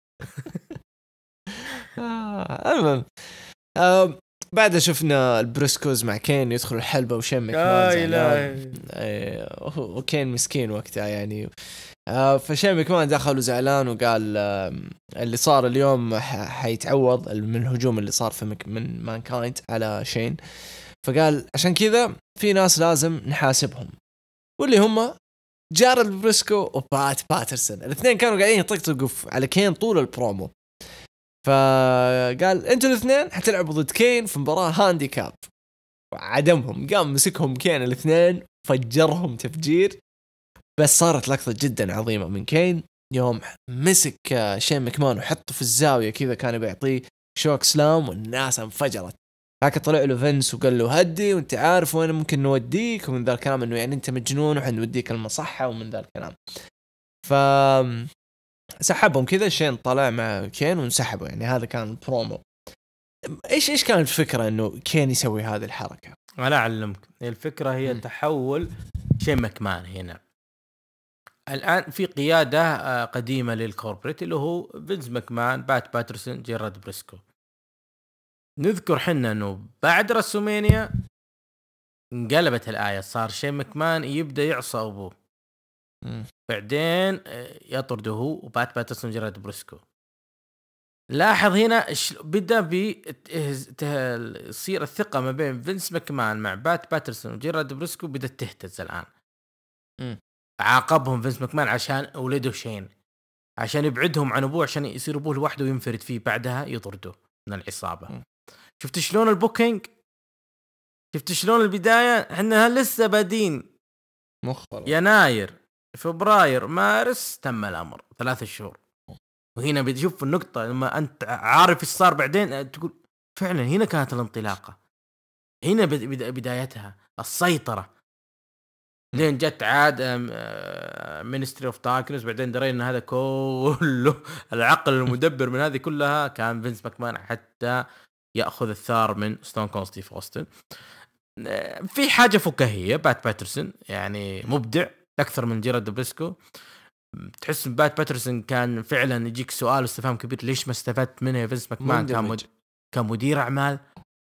المهم بعد شفنا البريسكوز مع كين يدخل الحلبة وشين مكمان زعلان. وكين مسكين وقتها يعني. فشين مكمان دخل زعلان وقال اللي صار اليوم حيتعوض من الهجوم اللي صار من مانكايند على شين. فقال عشان كذا في ناس لازم نحاسبهم، واللي هم جارد بريسكو وبات باترسون. الاثنين كانوا قاعدين يطقطقوا على كين طول البرومو. فقال انتوا الاثنين حتلعبوا ضد كين في مباراة هانديكاب. وعدمهم، قام مسكهم كين الاثنين فجرهم تفجير. بس صارت لقطة جدا عظيمة من كين يوم مسك شين مكمان وحطه في الزاوية كذا، كان بيعطيه شوك سلام والناس انفجرت. هكا طلع له فينس وقال له هدي وانت عارف وين ممكن نوديك، ومن ذا الكلام انه يعني انت مجنون وحنوديك المصحة ومن ذا الكلام. ف سحبهم كذا. شين طلع مع كين وانسحبوا يعني. هذا كان البرومو. ايش كانت الفكرة انه كين يسوي هذه الحركة؟ انا اعلمك الفكرة هي تحول شين مكمان هنا. الان في قيادة قديمة للكوربريت اللي هو فينس مكمان، بات باترسون، جيرارد بريسكو. نذكر حنا انه بعد رسومينيا انقلبت الآية، صار شين مكمان يبدأ يعصى ابوه. بعدين يطرده هو وبات باترسون جيرارد بريسكو. لاحظ هنا بدأ يصير الثقة ما بين فينس مكمان مع بات باترسون وجيرارد بريسكو بدأت تهتز الآن. عاقبهم فينس مكمان عشان ولده شين، عشان يبعدهم عن ابوه، عشان يصير ابوه لوحده وينفرد فيه. بعدها يطرده من العصابة. شفت شلون البوكينج؟ شفت شلون البداية؟ احنا لسه بادين يناير فبراير مارس، تم الأمر 3 شهور. وهنا بتشوف النقطة لما أنت عارف إيش صار بعدين تقول فعلا هنا كانت الانطلاقة، هنا بدايتها السيطرة. لين جت عاد مينستري اوف داركنس. بعدين درينا ان هذا كله العقل المدبر من هذه كلها كان فينس ماكمان، حتى ياخذ الثار من ستون كولد ستيف أوستن. في حاجه فكاهيه، بات باترسون يعني مبدع اكثر من جيرارد بريسكو. تحس بات باترسون كان فعلا يجيك سؤال واستفهام كبير، ليش ما استفدت منه فينس ماكمان كمدير اعمال؟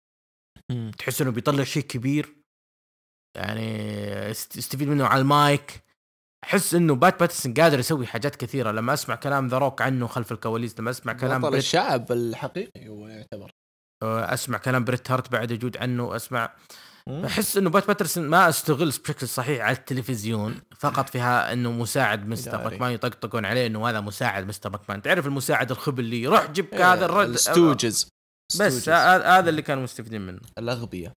تحس انه بيطلع شيء كبير يعني استفيد منه على المايك. احس انه بات باترسون قادر يسوي حاجات كثيره. لما اسمع كلام ذا روك عنه خلف الكواليس، لما اسمع كلام بطل الشعب الحقيقي هو يعتبر، اسمع كلام بريت هارت بعد وجود عنه، اسمع احس انه بات باترسون ما استغل بشكل صحيح على التلفزيون، فقط فيها انه مساعد مستر ماكمان، يطقطقون عليه انه هذا مساعد مستر ماكمان. تعرف المساعد الخب اللي يروح جيب هذا الرد ستوجز، بس هذا اللي كانوا مستفيدين منه الاغبياء.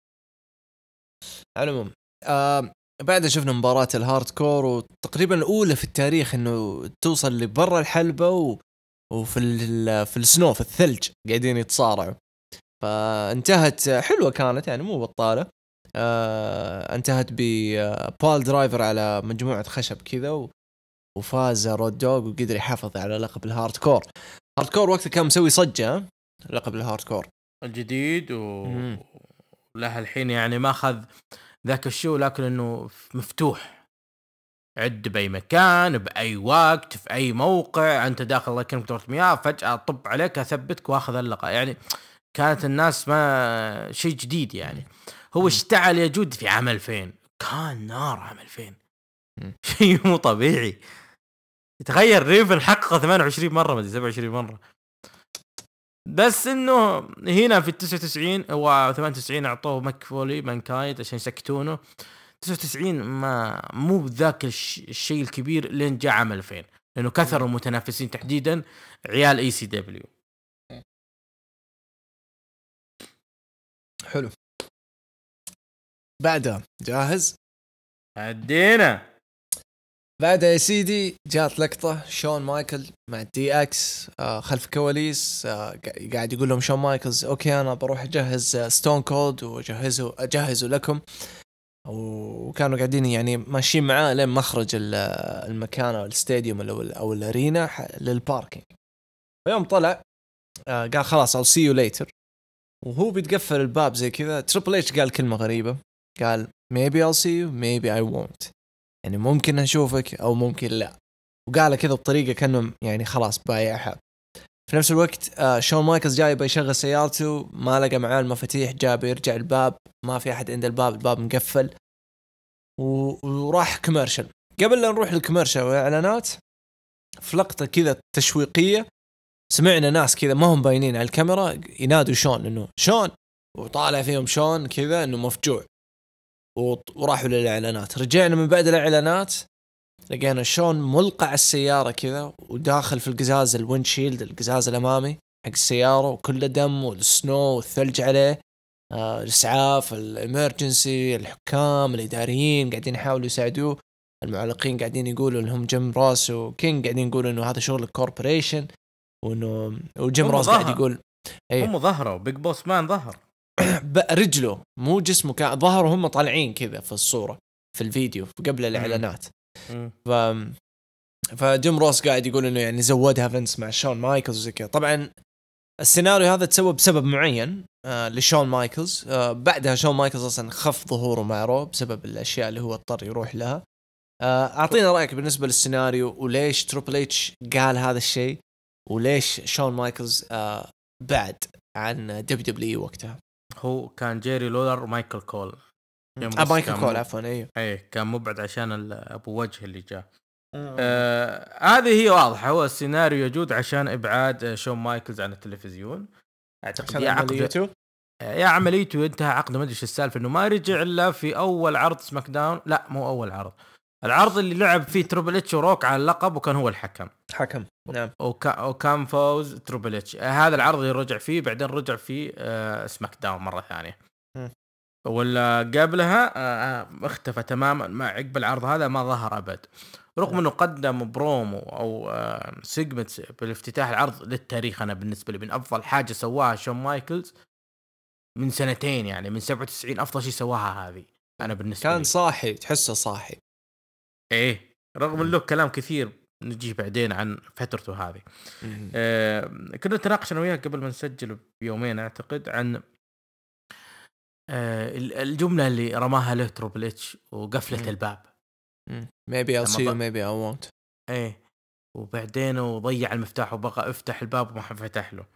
على العموم بعد شفنا مباراة الهاردكور، وتقريبا الأولى في التاريخ إنه توصل لبرا الحلبة وفي السنو، في الثلج قاعدين يتصارعوا. فانتهت حلوة كانت يعني مو بطالة. انتهت ببال درايفر على مجموعة خشب كذا، وفاز رود دوغ وقدر يحافظ على لقب الهاردكور. هاردكور وقتها كان مسوي صجة لقب الهاردكور. الجديد مم. ولها الحين يعني ما أخذ ذاك الشو، لكن إنه مفتوح، عد بأي مكان بأي وقت في أي موقع، أنت داخل الله يكرمك دورة مياه فجأة طب عليك أثبتك وأخذ اللقاء يعني. كانت الناس ما شيء جديد يعني. هو مم. اشتعل يجود في عام 2000، كان نار عام 2000 مم. شيء مو طبيعي. تخيل ريفن حققه 28 مرة ما ادري 27 مرة. بس انه هنا في ال 99 و 98 اعطوه مكفولي مانكايد عشان يسكتونه. 99 ما مو بذاك الشيء الكبير لين جاء عام 2000، لانه كثر المتنافسين تحديدا عيال اي سي دبليو. حلو. بعدها جاهز؟ عدينا. بعدها يا سيدي جات لقطة شون مايكل مع دي اكس خلف كواليس، قاعد يقول لهم شون مايكلز اوكي انا بروح اجهز ستون كولد اجهزه لكم، وكانوا قاعدين يعني ماشيين معاه لين مخرج المكان او الاستاديوم او الارينا للباركينج. فيوم طلع قال خلاص I'll see you later، وهو بيتقفل الباب زي كذا تريبل اتش قال كلمة غريبة، قال maybe I'll see you maybe I won't، يعني ممكن أشوفك أو ممكن لا، وقال كذا بطريقة كأنه يعني خلاص بايعها. في نفس الوقت شون مايكلز جاي بيشغل سيارته، ما لقى معاه المفاتيح، جاب يرجع الباب ما في أحد عند الباب مقفل، وراح كوميرشل. قبل لا نروح للكوميرشل والإعلانات، في لقطة كذا تشويقية سمعنا ناس كذا ما هم باينين على الكاميرا ينادوا شون إنه شون، وطالع فيهم شون كذا إنه مفجوع، وراحوا للإعلانات. رجعنا من بعد الإعلانات لقينا شون ملقى على السيارة كذا وداخل في القزاز الويندشيلد، القزاز الأمامي حق السيارة، وكله دم والسنو والثلج عليه. الإسعاف الإمرجنسي الحكام الإداريين قاعدين يحاولوا يساعدوه، المعلقين قاعدين يقولوا لهم جيم روس وكينج قاعدين يقولوا إنه هذا شغل الكوربوريشن، وجيم روس قاعد يقول هم ظهروا بيج بوس مان ظهر رجله مو جسمه، كان ظهره هم طالعين كذا في الصورة في الفيديو قبل الإعلانات. فجيم روس قاعد يقول إنه يعني زودها فينس مع شون مايكلز وزي كذا. طبعا السيناريو هذا تسوى بسبب معين لشون مايكلز. بعدها شون مايكلز أصلا خف ظهوره مع رو بسبب الأشياء اللي هو اضطر يروح لها. أعطينا رأيك بالنسبة للسيناريو، وليش تريبل اتش قال هذا الشيء، وليش شون مايكلز بعد عن دبليو وقتها. هو كان جيري لولر ومايكل كول. مايكل كول عفوا. ايه كان مبعد عشان ابو وجه اللي جاء. هذه هي واضحة، هو السيناريو يجود عشان ابعاد شون مايكلز عن التلفزيون. اعتقد يا عمليته انتهى عقده، ما ادري ايش السالفة، انه ما رجع الا في اول عرض سماك داون. لا مو اول عرض، العرض اللي لعب فيه تريبل اتش وروك على اللقب وكان هو الحكم. نعم. وكان فوز تريبل اتش. هذا العرض اللي رجع فيه، بعدين رجع فيه سماك داون مرة ثانية. ولا قبلها اختفى تماما، ما عقب العرض هذا ما ظهر أبد، رغم أنه قدم برومو أو سيجمنت بالافتتاح العرض للتاريخ. أنا بالنسبة لي من أفضل حاجة سواها شون مايكلز من سنتين، يعني من 97 أفضل شيء سواها هذه. أنا بالنسبة كان لي صاحي، تحسه صاحي. إيه، رغم أنه كلام كثير نجي بعدين عن فترته هذه. كنا نتناقش أنا وياك قبل ما نسجل بيومين أعتقد عن الجملة اللي رماها له تريبل اتش وقفلت الباب. maybe I'll see you maybe I won't. ايه، وبعدين وضيع المفتاح وبقى افتح الباب وما فتح له.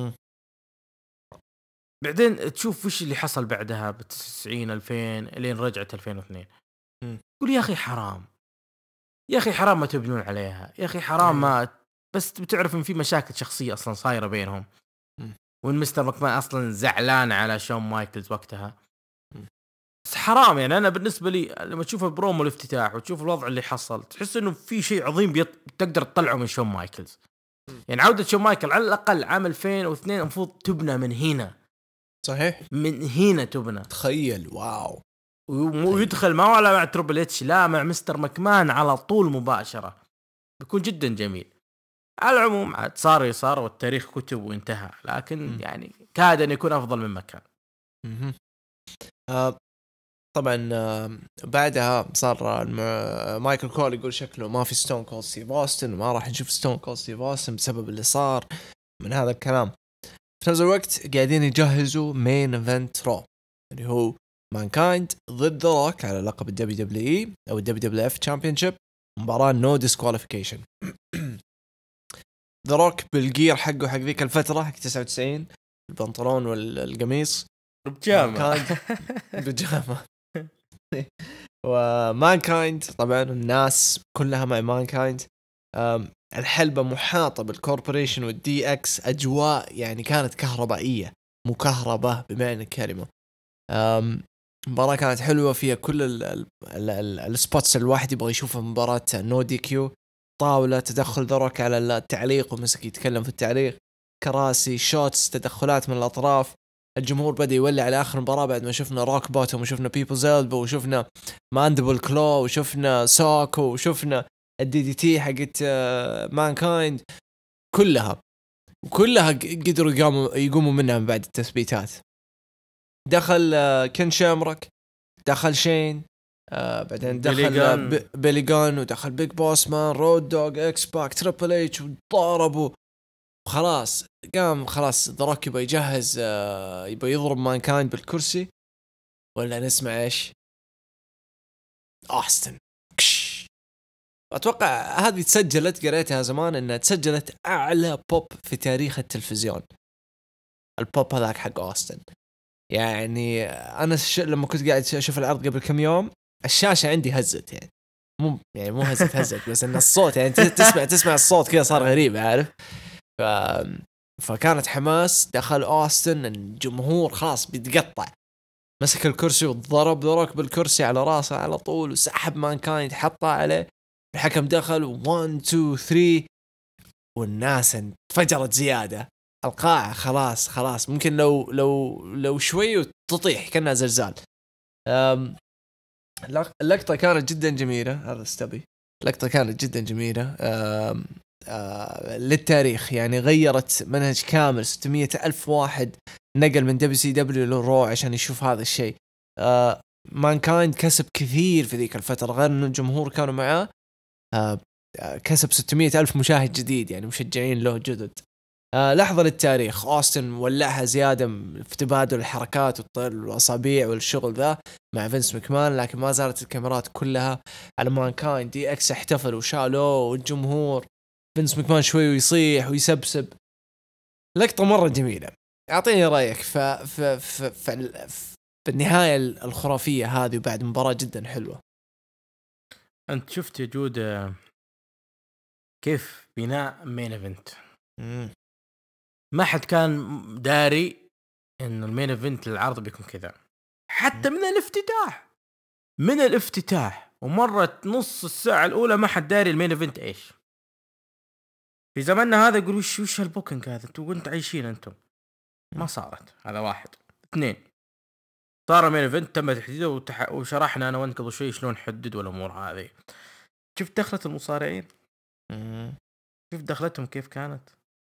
بعدين تشوف وش اللي حصل بعدها ب90 2000 لين رجعت 2002. قول يا اخي حرام، يا اخي حرام ما تبنون عليها، يا اخي حرام ما بس بتعرف ان في مشاكل شخصيه اصلا صايره بينهم، وان مستر ماكمان اصلا زعلان على شون مايكلز وقتها. بس حرام يعني. انا بالنسبه لي لما تشوف البرومو الافتتاح وتشوف الوضع اللي حصل، تحس انه في شيء عظيم تقدر تطلعه من شون مايكلز. يعني عوده شون مايكل على الاقل عام 2002 المفروض تبنى من هنا. صحيح، من هنا تبنى. تخيل واو، ويدخل ما ولا مع تريبل اتش، لا مع مستر ماكمان على طول مباشره، بيكون جدا جميل. على العموم عاد صار والتاريخ كتب وانتهى، لكن يعني كاد ان يكون افضل من مكان. طبعا بعدها صار مايكل كول يقول شكله ما في ستون كول ستيف أوستن، وما راح نشوف ستون كول ستيف أوستن بسبب اللي صار من هذا الكلام. في نفس الوقت قاعدين يجهزوا مين ايفنت رو اللي هو مانكايند ضد ذا روك على لقب الدبليو دبليو اي او الدبليو دبليو اف تشامبيونشيب. مباراة نو ديسكواليفيكيشن. ذا روك بالجير حقه حق ذيك الفترة حق 99 البنطلون والقميص بجامة بجامة. ومانكايند طبعا الناس كلها مع مانكايند. الحلبة محاطة بالكوربوريشن والدي اكس. اجواء يعني كانت كهربائية مكهربة بمعنى الكلمة. مباراة كانت حلوة فيها كل السبوتس. الواحد يبغى يشوف مباراة نو دي كيو. طاولة تدخل ذروك على التعليق ومسك يتكلم في التعليق. كراسي شوتس تدخلات من الأطراف. الجمهور بدأ يولع على آخر مباراة بعد ما شفنا روك بوتوم وشفنا بيبلز إلبو وشفنا ماندبل كلو وشفنا سوكو وشفنا الدي دي تي حقت مانكايند كلها قدروا يقوموا منها من بعد التثبيتات. دخل كين شامرك دخل شين بعدين دخل بيلي جان ودخل بيج بوس مان رود دوغ اكس باك تريبل ايتش وضاربوا وخلاص قام خلاص ذروك يبغى يجهز يبغى يضرب مانكايند بالكرسي ولا نسمع ايش أوستن. أتوقع هذه تسجلت قريتها زمان إنها تسجلت أعلى بوب في تاريخ التلفزيون. البوب هذاك حق أوستن يعني أنا لما كنت قاعد أشوف العرض قبل كم يوم الشاشة عندي هزت يعني مو هزت بس إن الصوت يعني تسمع الصوت كذا صار غريب عارف. فكانت حماس. دخل أوستن الجمهور خلاص بيتقطع. مسك الكرسي وضرب ذروك بالكرسي على راسه على طول وسحب مانكايند حطه عليه. الحكم دخل 1 2 3 والناس انفجرت زيادة. القاعة خلاص ممكن لو شوي تطيح كأنها زلزال. اللقطة كانت جدا جميلة. هذا استبي اللقطة كانت جدا جميلة للتاريخ يعني غيرت منهج كامل. 600,000 واحد نقل من دبليو سي دبليو للرو عشان يشوف هذا الشيء. مانكايند كسب كثير في ذيك الفترة غير انه الجمهور كانوا معاه. كسب 600,000 مشاهد جديد يعني مشجعين له جدد. لحظة للتاريخ. أوستن ولعها زيادة في تبادل الحركات والأصابع والشغل ذا مع فينس مكمان. لكن ما زالت الكاميرات كلها على مانكايند. دي اكس احتفل وشالوه والجمهور. فينس مكمان شوي ويصيح ويسبسب. لقطة مرة جميلة. أعطيني رأيك في النهاية الخرافية هذه وبعد مباراة جدا حلوة. أنت شفت يا جود كيف بناء مين ايفنت؟ ما حد كان داري إنه المين ايفنت للعرض بيكون كذا حتى من الافتتاح ومرت نص الساعة الأولى ما حد داري المين ايفنت إيش. في زماننا هذا يقول وش هالبوكينج هذا انتوا كنتوا عايشين انتم. ما صارت. هذا واحد. اثنين صار المين ايفنت تم تحديده وشرحنا أنا وأنت قبل شوي شلون نحدد والأمور هذه. شفت دخلة المصارعين شوف دخلتهم كيف كانت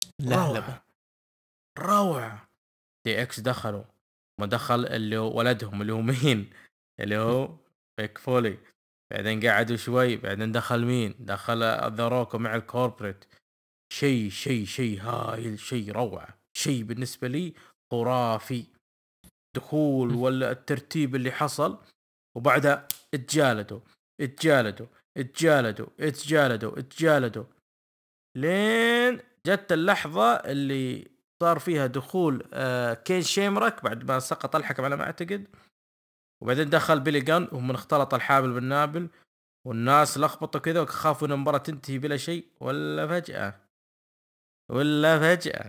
روعة. دي اكس دخلوا ما دخل اللي هو ولدهم اللي هو مين اللي هو بيك فولي. بعدين قعدوا شوي بعدين دخل مين دخل ذا روك مع الكوربريت. شيء هايل شيء روعة شيء بالنسبة لي خرافي. دخول ولا الترتيب اللي حصل وبعدها اتجالدوا لين جت اللحظة اللي صار فيها دخول كين شيمرك بعد ما سقط الحكم على ما أعتقد. وبعدين دخل بيلي جان ومن اختلط الحابل بالنابل والناس لخبطوا كذا وخافوا ان المباراة تنتهي بلا شيء ولا فجأة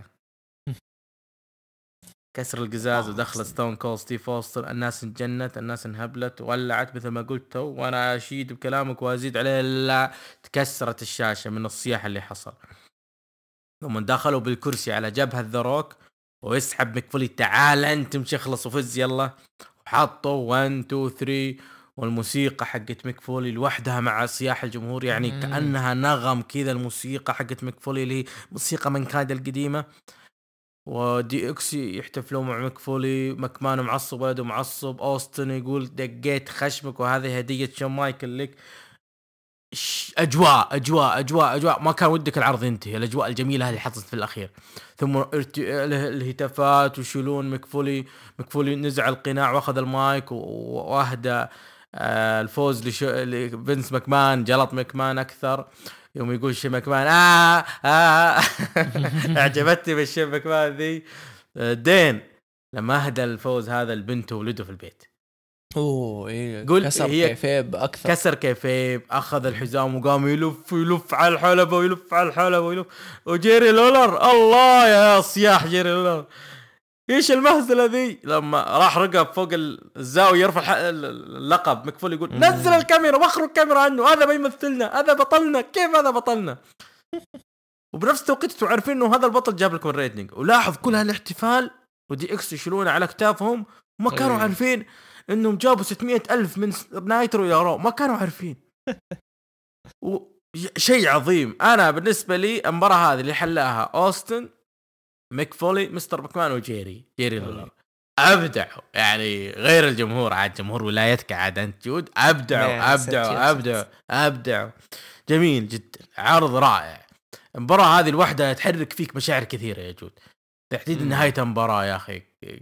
كسر القزاز ودخل ستون كول ستيف فوستر. الناس انجنت الناس انهبلت وولعت مثل ما قلت وانا اشيد بكلامك وازيد عليه لا تكسرت الشاشة من الصياح اللي حصل. ثم دخلوا بالكرسي على جبهة ذروك ويسحب مكفولي تعال انت مش اخلص وفز يلا وحطوا 1 2 3 والموسيقى حقت مكفولي لوحدها مع صياح الجمهور يعني كأنها نغم كذا. الموسيقى حقت مكفولي اللي موسيقى من كاد القديمة. ودي اكسي يحتفلوا مع مكفولي. مكمان معصب ولده معصب. أوستن يقول دقيت خشمك وهذه هدية شون مايكل لك. اجواء ما كان ودك العرض ينتهي. الاجواء الجميله هذه حصلت في الاخير. ثم الهتافات ويشيلون مكفولي نزع القناع واخذ المايك واهدى الفوز لفينس ماكمان. جلط ماكمان اكثر يوم يقول شي ماكمان اعجبتني بالشي ماكمان ذي. دين لما اهدى الفوز هذا لبنته وولده في البيت. ايه كسر كيفيب اكثر، كسر كيفيب، اخذ الحزام وقام يلف على الحلبة وجيري لولر الله يا صياح جيري لولر ايش المهزله ذي. لما راح رقب فوق الزاويه يرفع اللقب مكفول يقول نزل الكاميرا واخرج الكاميرا عنه، هذا ما يمثلنا، هذا بطلنا. كيف هذا بطلنا؟ وبنفس التوقيت انتوا عارفين انه هذا البطل جاب لكم الريتنج. ولاحظ كل هالاحتفال ودي اكس يشيلونه على اكتافهم وما كانوا عارفين انهم جابوا 600,000 من نايترو يا رو، ما كانوا عارفين. شيء عظيم. انا بالنسبه لي المباراه هذه اللي حلاها اوستن ميك فولي مستر ماكمان وجيري لولر ابدعوا يعني. غير الجمهور، عاد جمهور ولايتك عاد انت جود، ابدعوا جميل جدا. عرض رائع. المباراه هذه الوحده تحرك فيك مشاعر كثيره يا جود. تحديد نهايه المباراه يا اخي،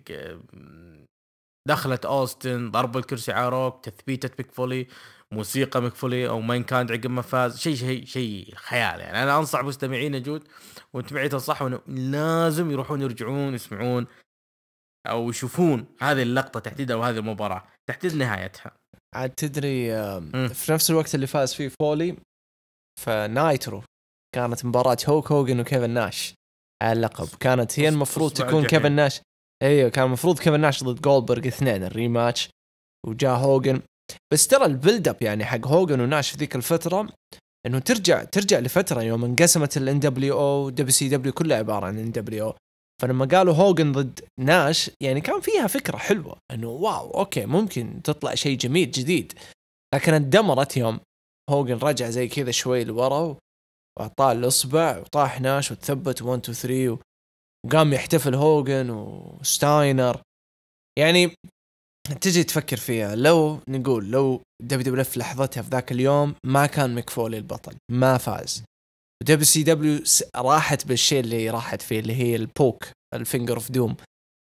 دخلت أوستن، ضرب الكرسي عاروك، تثبيتة ميك فولي، موسيقى ميك فولي أو ماين كان عقب ما فاز. شيء خيال يعني. أنا أنصح مستمعين جود ومتابعين الصح إنه لازم يروحون يرجعون يسمعون أو يشوفون هذه اللقطة تحديدا أو هذه المباراة تحديد نهايتها. عاد تدري في نفس الوقت اللي فاز فيه فولي فنايترو كانت مباراة هوك هوغن وكيفن ناش على اللقب. كانت هي المفروض تكون كيفن ناش، ايوه كان المفروض كيفن ناش ضد جولدبرغ 2 الريماتش، وجاء هوغن. بس ترى البيلد اب يعني حق هوغن وناش في ذيك الفتره انه ترجع لفتره يوم انقسمت ال NWO WCW كلها عباره عن NWO. فلما قالوا هوغن ضد ناش يعني كان فيها فكره حلوه انه واو اوكي ممكن تطلع شيء جميل جديد، لكن اندمرت يوم هوغن رجع زي كذا شوي لورا وأعطاه الإصبع وطاح ناش وتثبت 1 2 3 وقام يحتفل هوغن وستاينر. يعني تجي تفكر فيها، لو نقول لو WWE في لحظتها في ذاك اليوم ما كان ميك فولي البطل ما فاز، WCW راحت بالشيء اللي راحت فيه اللي هي البوك الفينجر اوف دوم،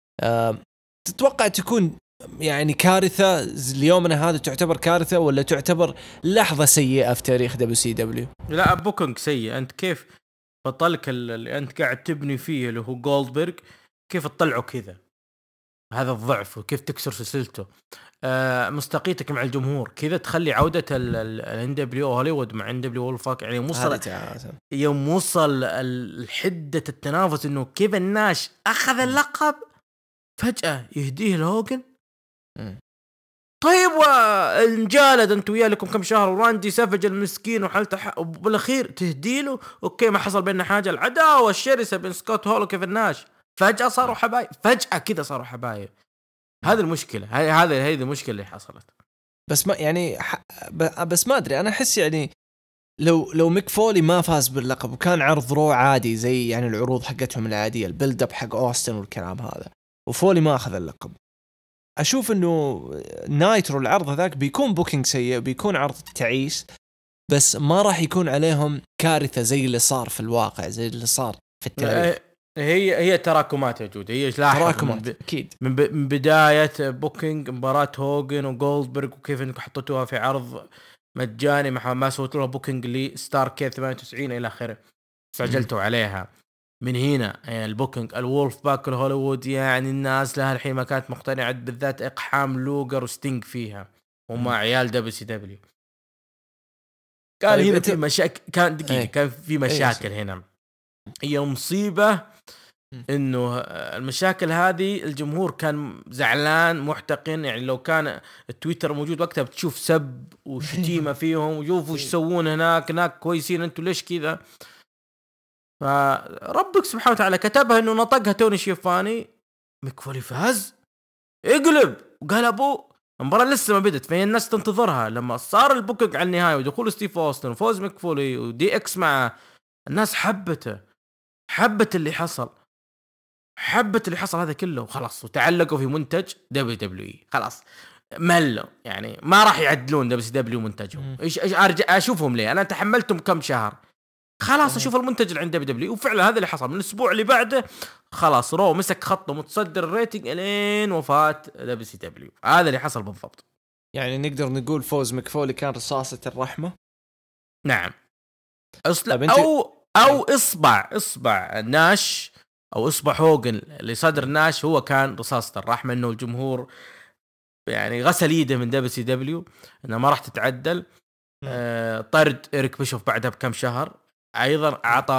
تتوقع تكون يعني كارثة اليومنا هذا؟ تعتبر كارثة ولا تعتبر لحظة سيئة في تاريخ WCW؟ لا بوكينج سيء. أنت كيف بطلك اللي أنت قاعد تبني فيه اللي هو جولدبرغ كيف تطلعه كذا؟ هذا الضعف. وكيف تكسر سلسلته مستقيتك مع الجمهور كذا تخلي عودة ال NWO هوليوود مع NWO والفاك يعني يوم وصل الحدة التنافس إنه كيف الناش أخذ اللقب فجأة يهديه لهوغن. طيب والمجالد انت وياه لكم كم شهر وراندي سافج المسكين وحالته وبالاخير تهديله اوكي ما حصل بيننا حاجه. العداوه الشرسه بين سكوت هول وكيفن ناش فجأة صاروا حبايب، فجأة كذا صاروا حبايب. هذه المشكله، هذه المشكله اللي حصلت. بس ما يعني بس ما ادري، انا احس يعني لو ميك فولي ما فاز باللقب وكان عرض رو عادي زي يعني العروض حقتهم العاديه البيلد اب حق اوستن والكلام هذا وفولي ما اخذ اللقب، اشوف انه نايترو العرض هذاك بيكون بوكينج سيء، بيكون عرض تعيس، بس ما راح يكون عليهم كارثه زي اللي صار في الواقع، زي اللي صار في التاريخ. هي تراكمات يا جود. هي تراكمات اكيد من بدايه بوكينج مباراه هوغن وجولدبرغ وكيف انكم حطيتوها في عرض مجاني مع ما سويتوا له بوكينج لي ستار كي 98 الى اخره سجلتوا عليها. من هنا يعني البوكينج الولف باك الهوليوود يعني الناس لها الحين ما كانت مقتنعة بالذات اقحام لوجر وستينج فيها وما عيال WCW. كان هنا في مشاكل، كان دقيقة كان في مشاكل هنا. هي مصيبة انه المشاكل هذه الجمهور كان زعلان محتقن. يعني لو كان التويتر موجود وقتها بتشوف سب وشتيمة فيهم وشوفوا ايش يسوون هناك كويسين انتوا ليش كذا. فربك سبحانه وتعالى كتبها انه نطقها توني شيفاني ميك فولي فاز اقلب وقال ابو المباراة لسه ما بدت، فهي الناس تنتظرها. لما صار البوكينج على النهاية ودخول ستيف أوستن وفوز ميك فولي ودي اكس معه الناس حبت اللي حصل هذا كله وخلاص، وتعلقوا في منتج WWE خلاص. ملوا يعني ما راح يعدلون دبليو منتجهم. ايش ارجع اشوفهم ليه؟ انا تحملتهم كم شهر خلاص اشوف المنتج اللي عند دبليو. وفعلا هذا اللي حصل. من الاسبوع اللي بعده خلاص رو مسك خطه متصدر الريتنج الين وفاه دبليو. هذا اللي حصل بالضبط. يعني نقدر نقول فوز مكفولي كان رصاصة الرحمة. نعم. او اصبع ناش او اصبع هوجن لصدر ناش هو كان رصاصة الرحمة، انه الجمهور يعني غسل يده من دبليو انه ما راح تتعدل. طرد إيريك بيشوف بعدها بكم شهر ايضا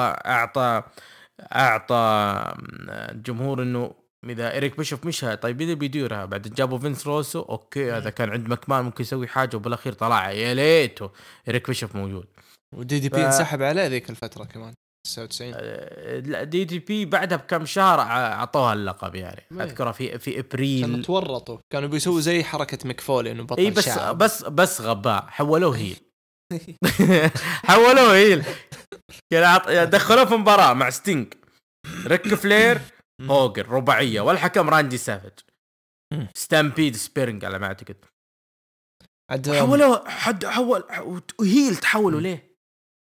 اعطى الجمهور انه اذا إيريك بيشوف مشى طيب اذا بيديرها بعد جابوا فينس روسو اوكي هذا كان عند مكمان ممكن يسوي حاجه، وبالاخير طلع يا ليته إيريك بيشوف موجود. ودي بي انسحب عليه ذيك الفتره كمان 99. لا دي بي بعدها بكم شهر اعطوها اللقب يعني اذكره في ابريل. كانوا تورطوا، كانوا بيسووا زي حركه مكفولي انه بطل بس شعب. بس غباء حولوه هيل. حولوه هيل يعني دخلوه في مباراه مع ستينج ريك فلير هوجن رباعيه والحكم راندي سافج ستامبيد سبيرنج على ما اعتقد. حولوه حول هيل تحولوا ليه؟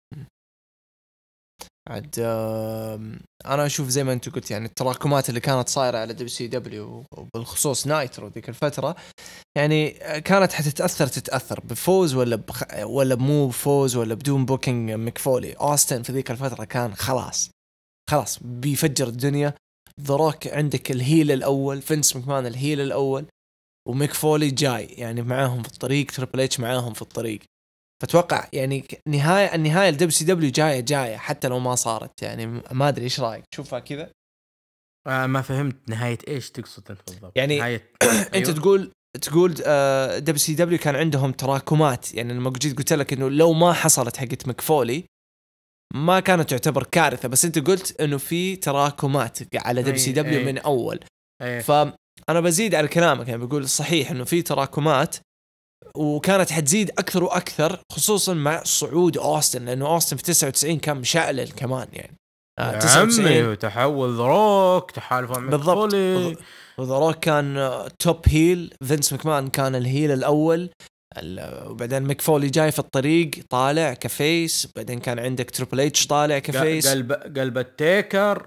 عاد انا اشوف زي ما انت قلت يعني التراكمات اللي كانت صايره على دبليو وبالخصوص نايترو ذيك الفتره يعني كانت تتاثر بفوز ولا مو بفوز ولا بدون بوكينج مكفولي. أوستن في ذيك الفتره كان خلاص بيفجر الدنيا. ذا روك عندك الهيل الاول، فينس مكمان الهيل الاول، ومكفولي جاي يعني معاهم في الطريق، تريبل اتش معاهم في الطريق. فتوقع يعني النهايه الدبليو جايه حتى لو ما صارت. يعني ما ادري ايش رايك تشوفها كذا؟ ما فهمت نهايه ايش تقصد انت بالضبط يعني نهاية انت أيوه؟ تقول دبليو كان عندهم تراكمات. يعني لما جيت قلت لك انه لو ما حصلت حقت مكفولي ما كانت تعتبر كارثه، بس انت قلت انه في تراكمات على دبليو من اول. فانا بزيد على كلامك يعني بقول صحيح انه في تراكمات وكانت حتزيد أكثر وأكثر خصوصا مع صعود أوستن، لأنه أوستن في 99 كان مشعلل كمان يعني 99 تحول ذا روك تحالف مع مكفولي. وذا روك كان توب هيل، فينس مكمان كان الهيل الأول، وبعدين مكفولي جاي في الطريق طالع كفيس، بعدين كان عندك تريبل اتش طالع كفيس. قلب التيكر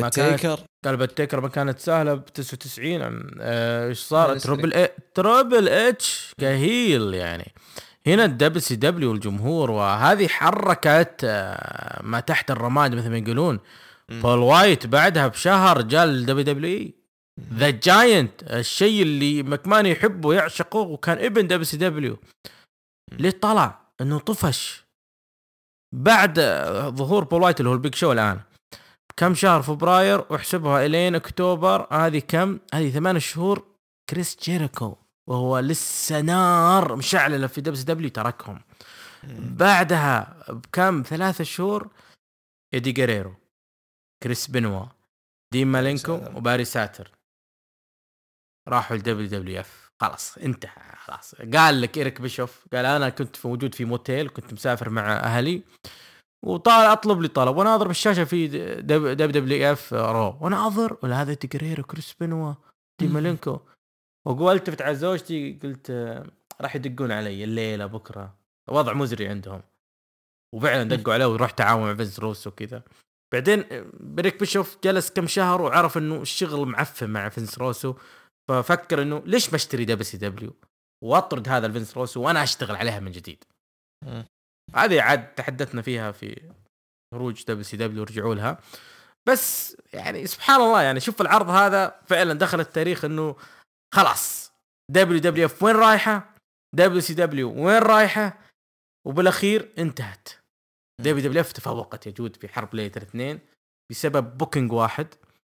ما كانت سهلة ب 99. ايش صار تريبل اتش كهيل يعني. هنا دبليو والجمهور وهذه حركت ما تحت الرماد مثل ما يقولون. بول وايت بعدها بشهر جال دبليو ذا جاينت، الشيء اللي مكمان يحبه ويعشقه، وكان ابن دبليو. ليه طلع انه طفش بعد ظهور بول وايت اللي هو البيج شو الان كم شهر؟ فبراير، واحسبها الين اكتوبر، هذه كم؟ هذه 8 شهور. كريس جيريكو وهو لسه نار مشعلله في دبليو تركهم. بعدها بكم 3 شهور إيدي غيريرو، كريس بنوا، دين مالينكو وباري ساتر راحوا لدبليو اف. خلاص انتهى. خلاص قال لك إيريك بيشوف قال انا كنت موجود في موتيل، كنت مسافر مع اهلي وطالع اطلب لي طلب وانا اضرب الشاشه في دبليو اف رو وانا اضر ولا هذا تقرير كريس بنوا دين مالينكو. وقلت فتح زوجتي قلت راح يدقون علي الليله بكره، وضع مزري عندهم. وفعلا دقوا عليه وروح تعاون مع فينس روسو وكذا. بعدين بريك بيشوف جلس كم شهر وعرف انه الشغل معفن مع فينس روسو، ففكر انه ليش ما اشتري دبليو واطرد هذا الفينس روسو وانا اشتغل عليها من جديد. هذه عاد تحدثنا فيها في خروج دبليو ورجعوا لها. بس يعني سبحان الله يعني شوف العرض هذا فعلا دخل التاريخ انه خلاص دبليو اف وين رايحه، دبليو وين رايحه، وبالاخير انتهت. دبليو اف تفوقت يا جود في حرب ليلة الاثنين بسبب بوكينج واحد،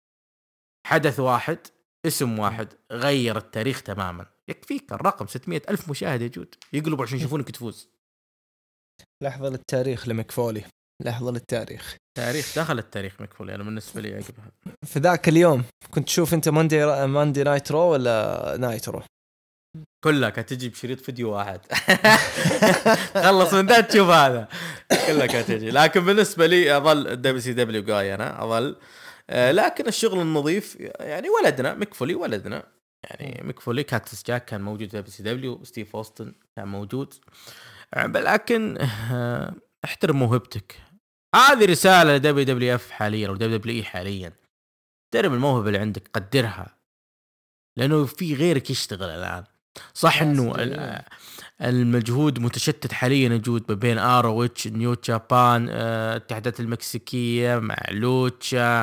حدث واحد، اسم واحد غير التاريخ تماما. يكفيك الرقم 600,000 مشاهد يا جود يقلبوا عشان يشوفونك تفوز. لحظة للتاريخ لمكفولي، لحظة للتاريخ، تاريخ دخل التاريخ مكفولي. أنا بالنسبة لي عقبها في ذاك اليوم كنت تشوف أنت ماندي نايترو ولا نايترو؟ كلها كانت تجي بشريط فيديو واحد. خلص من ذا تشوف هذا كلها كانت تجي. لكن بالنسبة لي أظل دبليو جاي أنا أظل. لكن الشغل النظيف يعني ولدنا مكفولي ولدنا يعني ميك فولي، كاتس جاك كان موجود في WCW، ستيف أوستن كان موجود. لكن احترم موهبتك. هذه رسالة WWF حاليا أو WWE حاليا، احترم الموهبة اللي عندك، قدرها، لأنه في غيرك يشتغل الآن. صح إنه المجهود متشتت حاليا، موجود ما بين ROH، نيو جابان، الاتحادات المكسيكية مع لوتشا،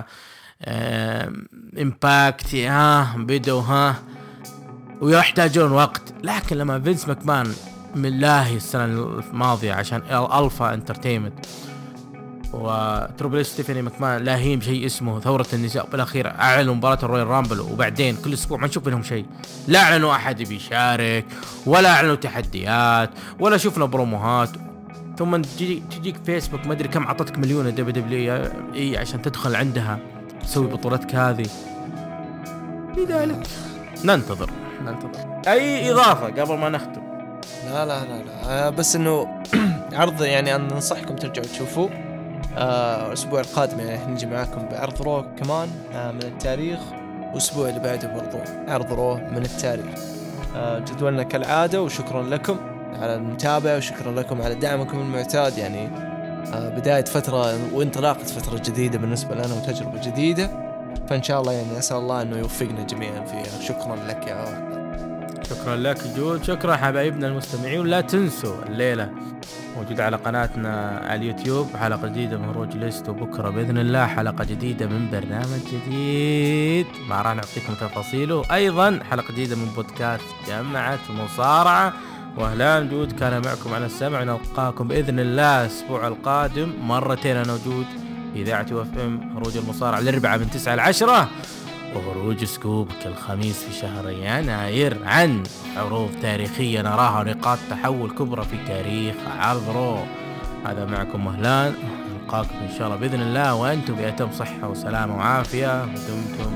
امباكت، بدوا ويحتاجون وقت. لكن لما فينس ماكمان من لاهي السنة الماضية عشان ألفا انترتينمنت وتروبل ستيفاني ماكمان لاهين بشيء اسمه ثورة النساء، بالأخير أعلنوا مباراة الرويال رامبل، وبعدين كل أسبوع ما نشوف منهم شيء. لا أعلنوا أحد بيشارك، ولا أعلنوا تحديات، ولا شفنا بروموهات. ثم تجيك فيسبوك ما أدري كم عطتك مليون WWE عشان تدخل عندها تسوي بطولتك هذه. لذلك ننتظر أي إضافة قبل ما نختم. لا بس إنه عرض يعني أنا ننصحكم ترجعوا تشوفوا الأسبوع القادم، يعني نجي معاكم بعرض رو كمان من التاريخ، والأسبوع اللي بعده برضو عرض رو من التاريخ. جدولنا كالعادة، وشكرا لكم على المتابعة، وشكرا لكم على دعمكم المعتاد. يعني بداية فترة وانطلاقة فترة جديدة بالنسبة لنا وتجربة جديدة، فإن شاء الله يعني أسأل الله أنه يوفقنا جميعا فيها. شكرا لك يا أحمد. شكرا لك جود، شكرا حبايبنا المستمعين. ولا تنسوا الليلة موجود على قناتنا على اليوتيوب حلقة جديدة من روج ليست، وبكرة بإذن الله حلقة جديدة من برنامج جديد ما راح نعطيكم تفاصيله. أيضا حلقة جديدة من بودكاست جمعة المصارعة. وأهلا جود كان معكم على السمع، نلقاكم بإذن الله الأسبوع القادم مرتين. أنا وجود في إذاعة FM روج المصارعة الأربعاء من 9 ل 10، وخروج سكوب كالخميس في شهر يناير عن عروض تاريخية نراها نقاط تحول كبرى في تاريخ عرض رو. هذا معكم مهلان، نلقاكم إن شاء الله بإذن الله وأنتم بأتم صحة وسلامة وعافية، ودمتم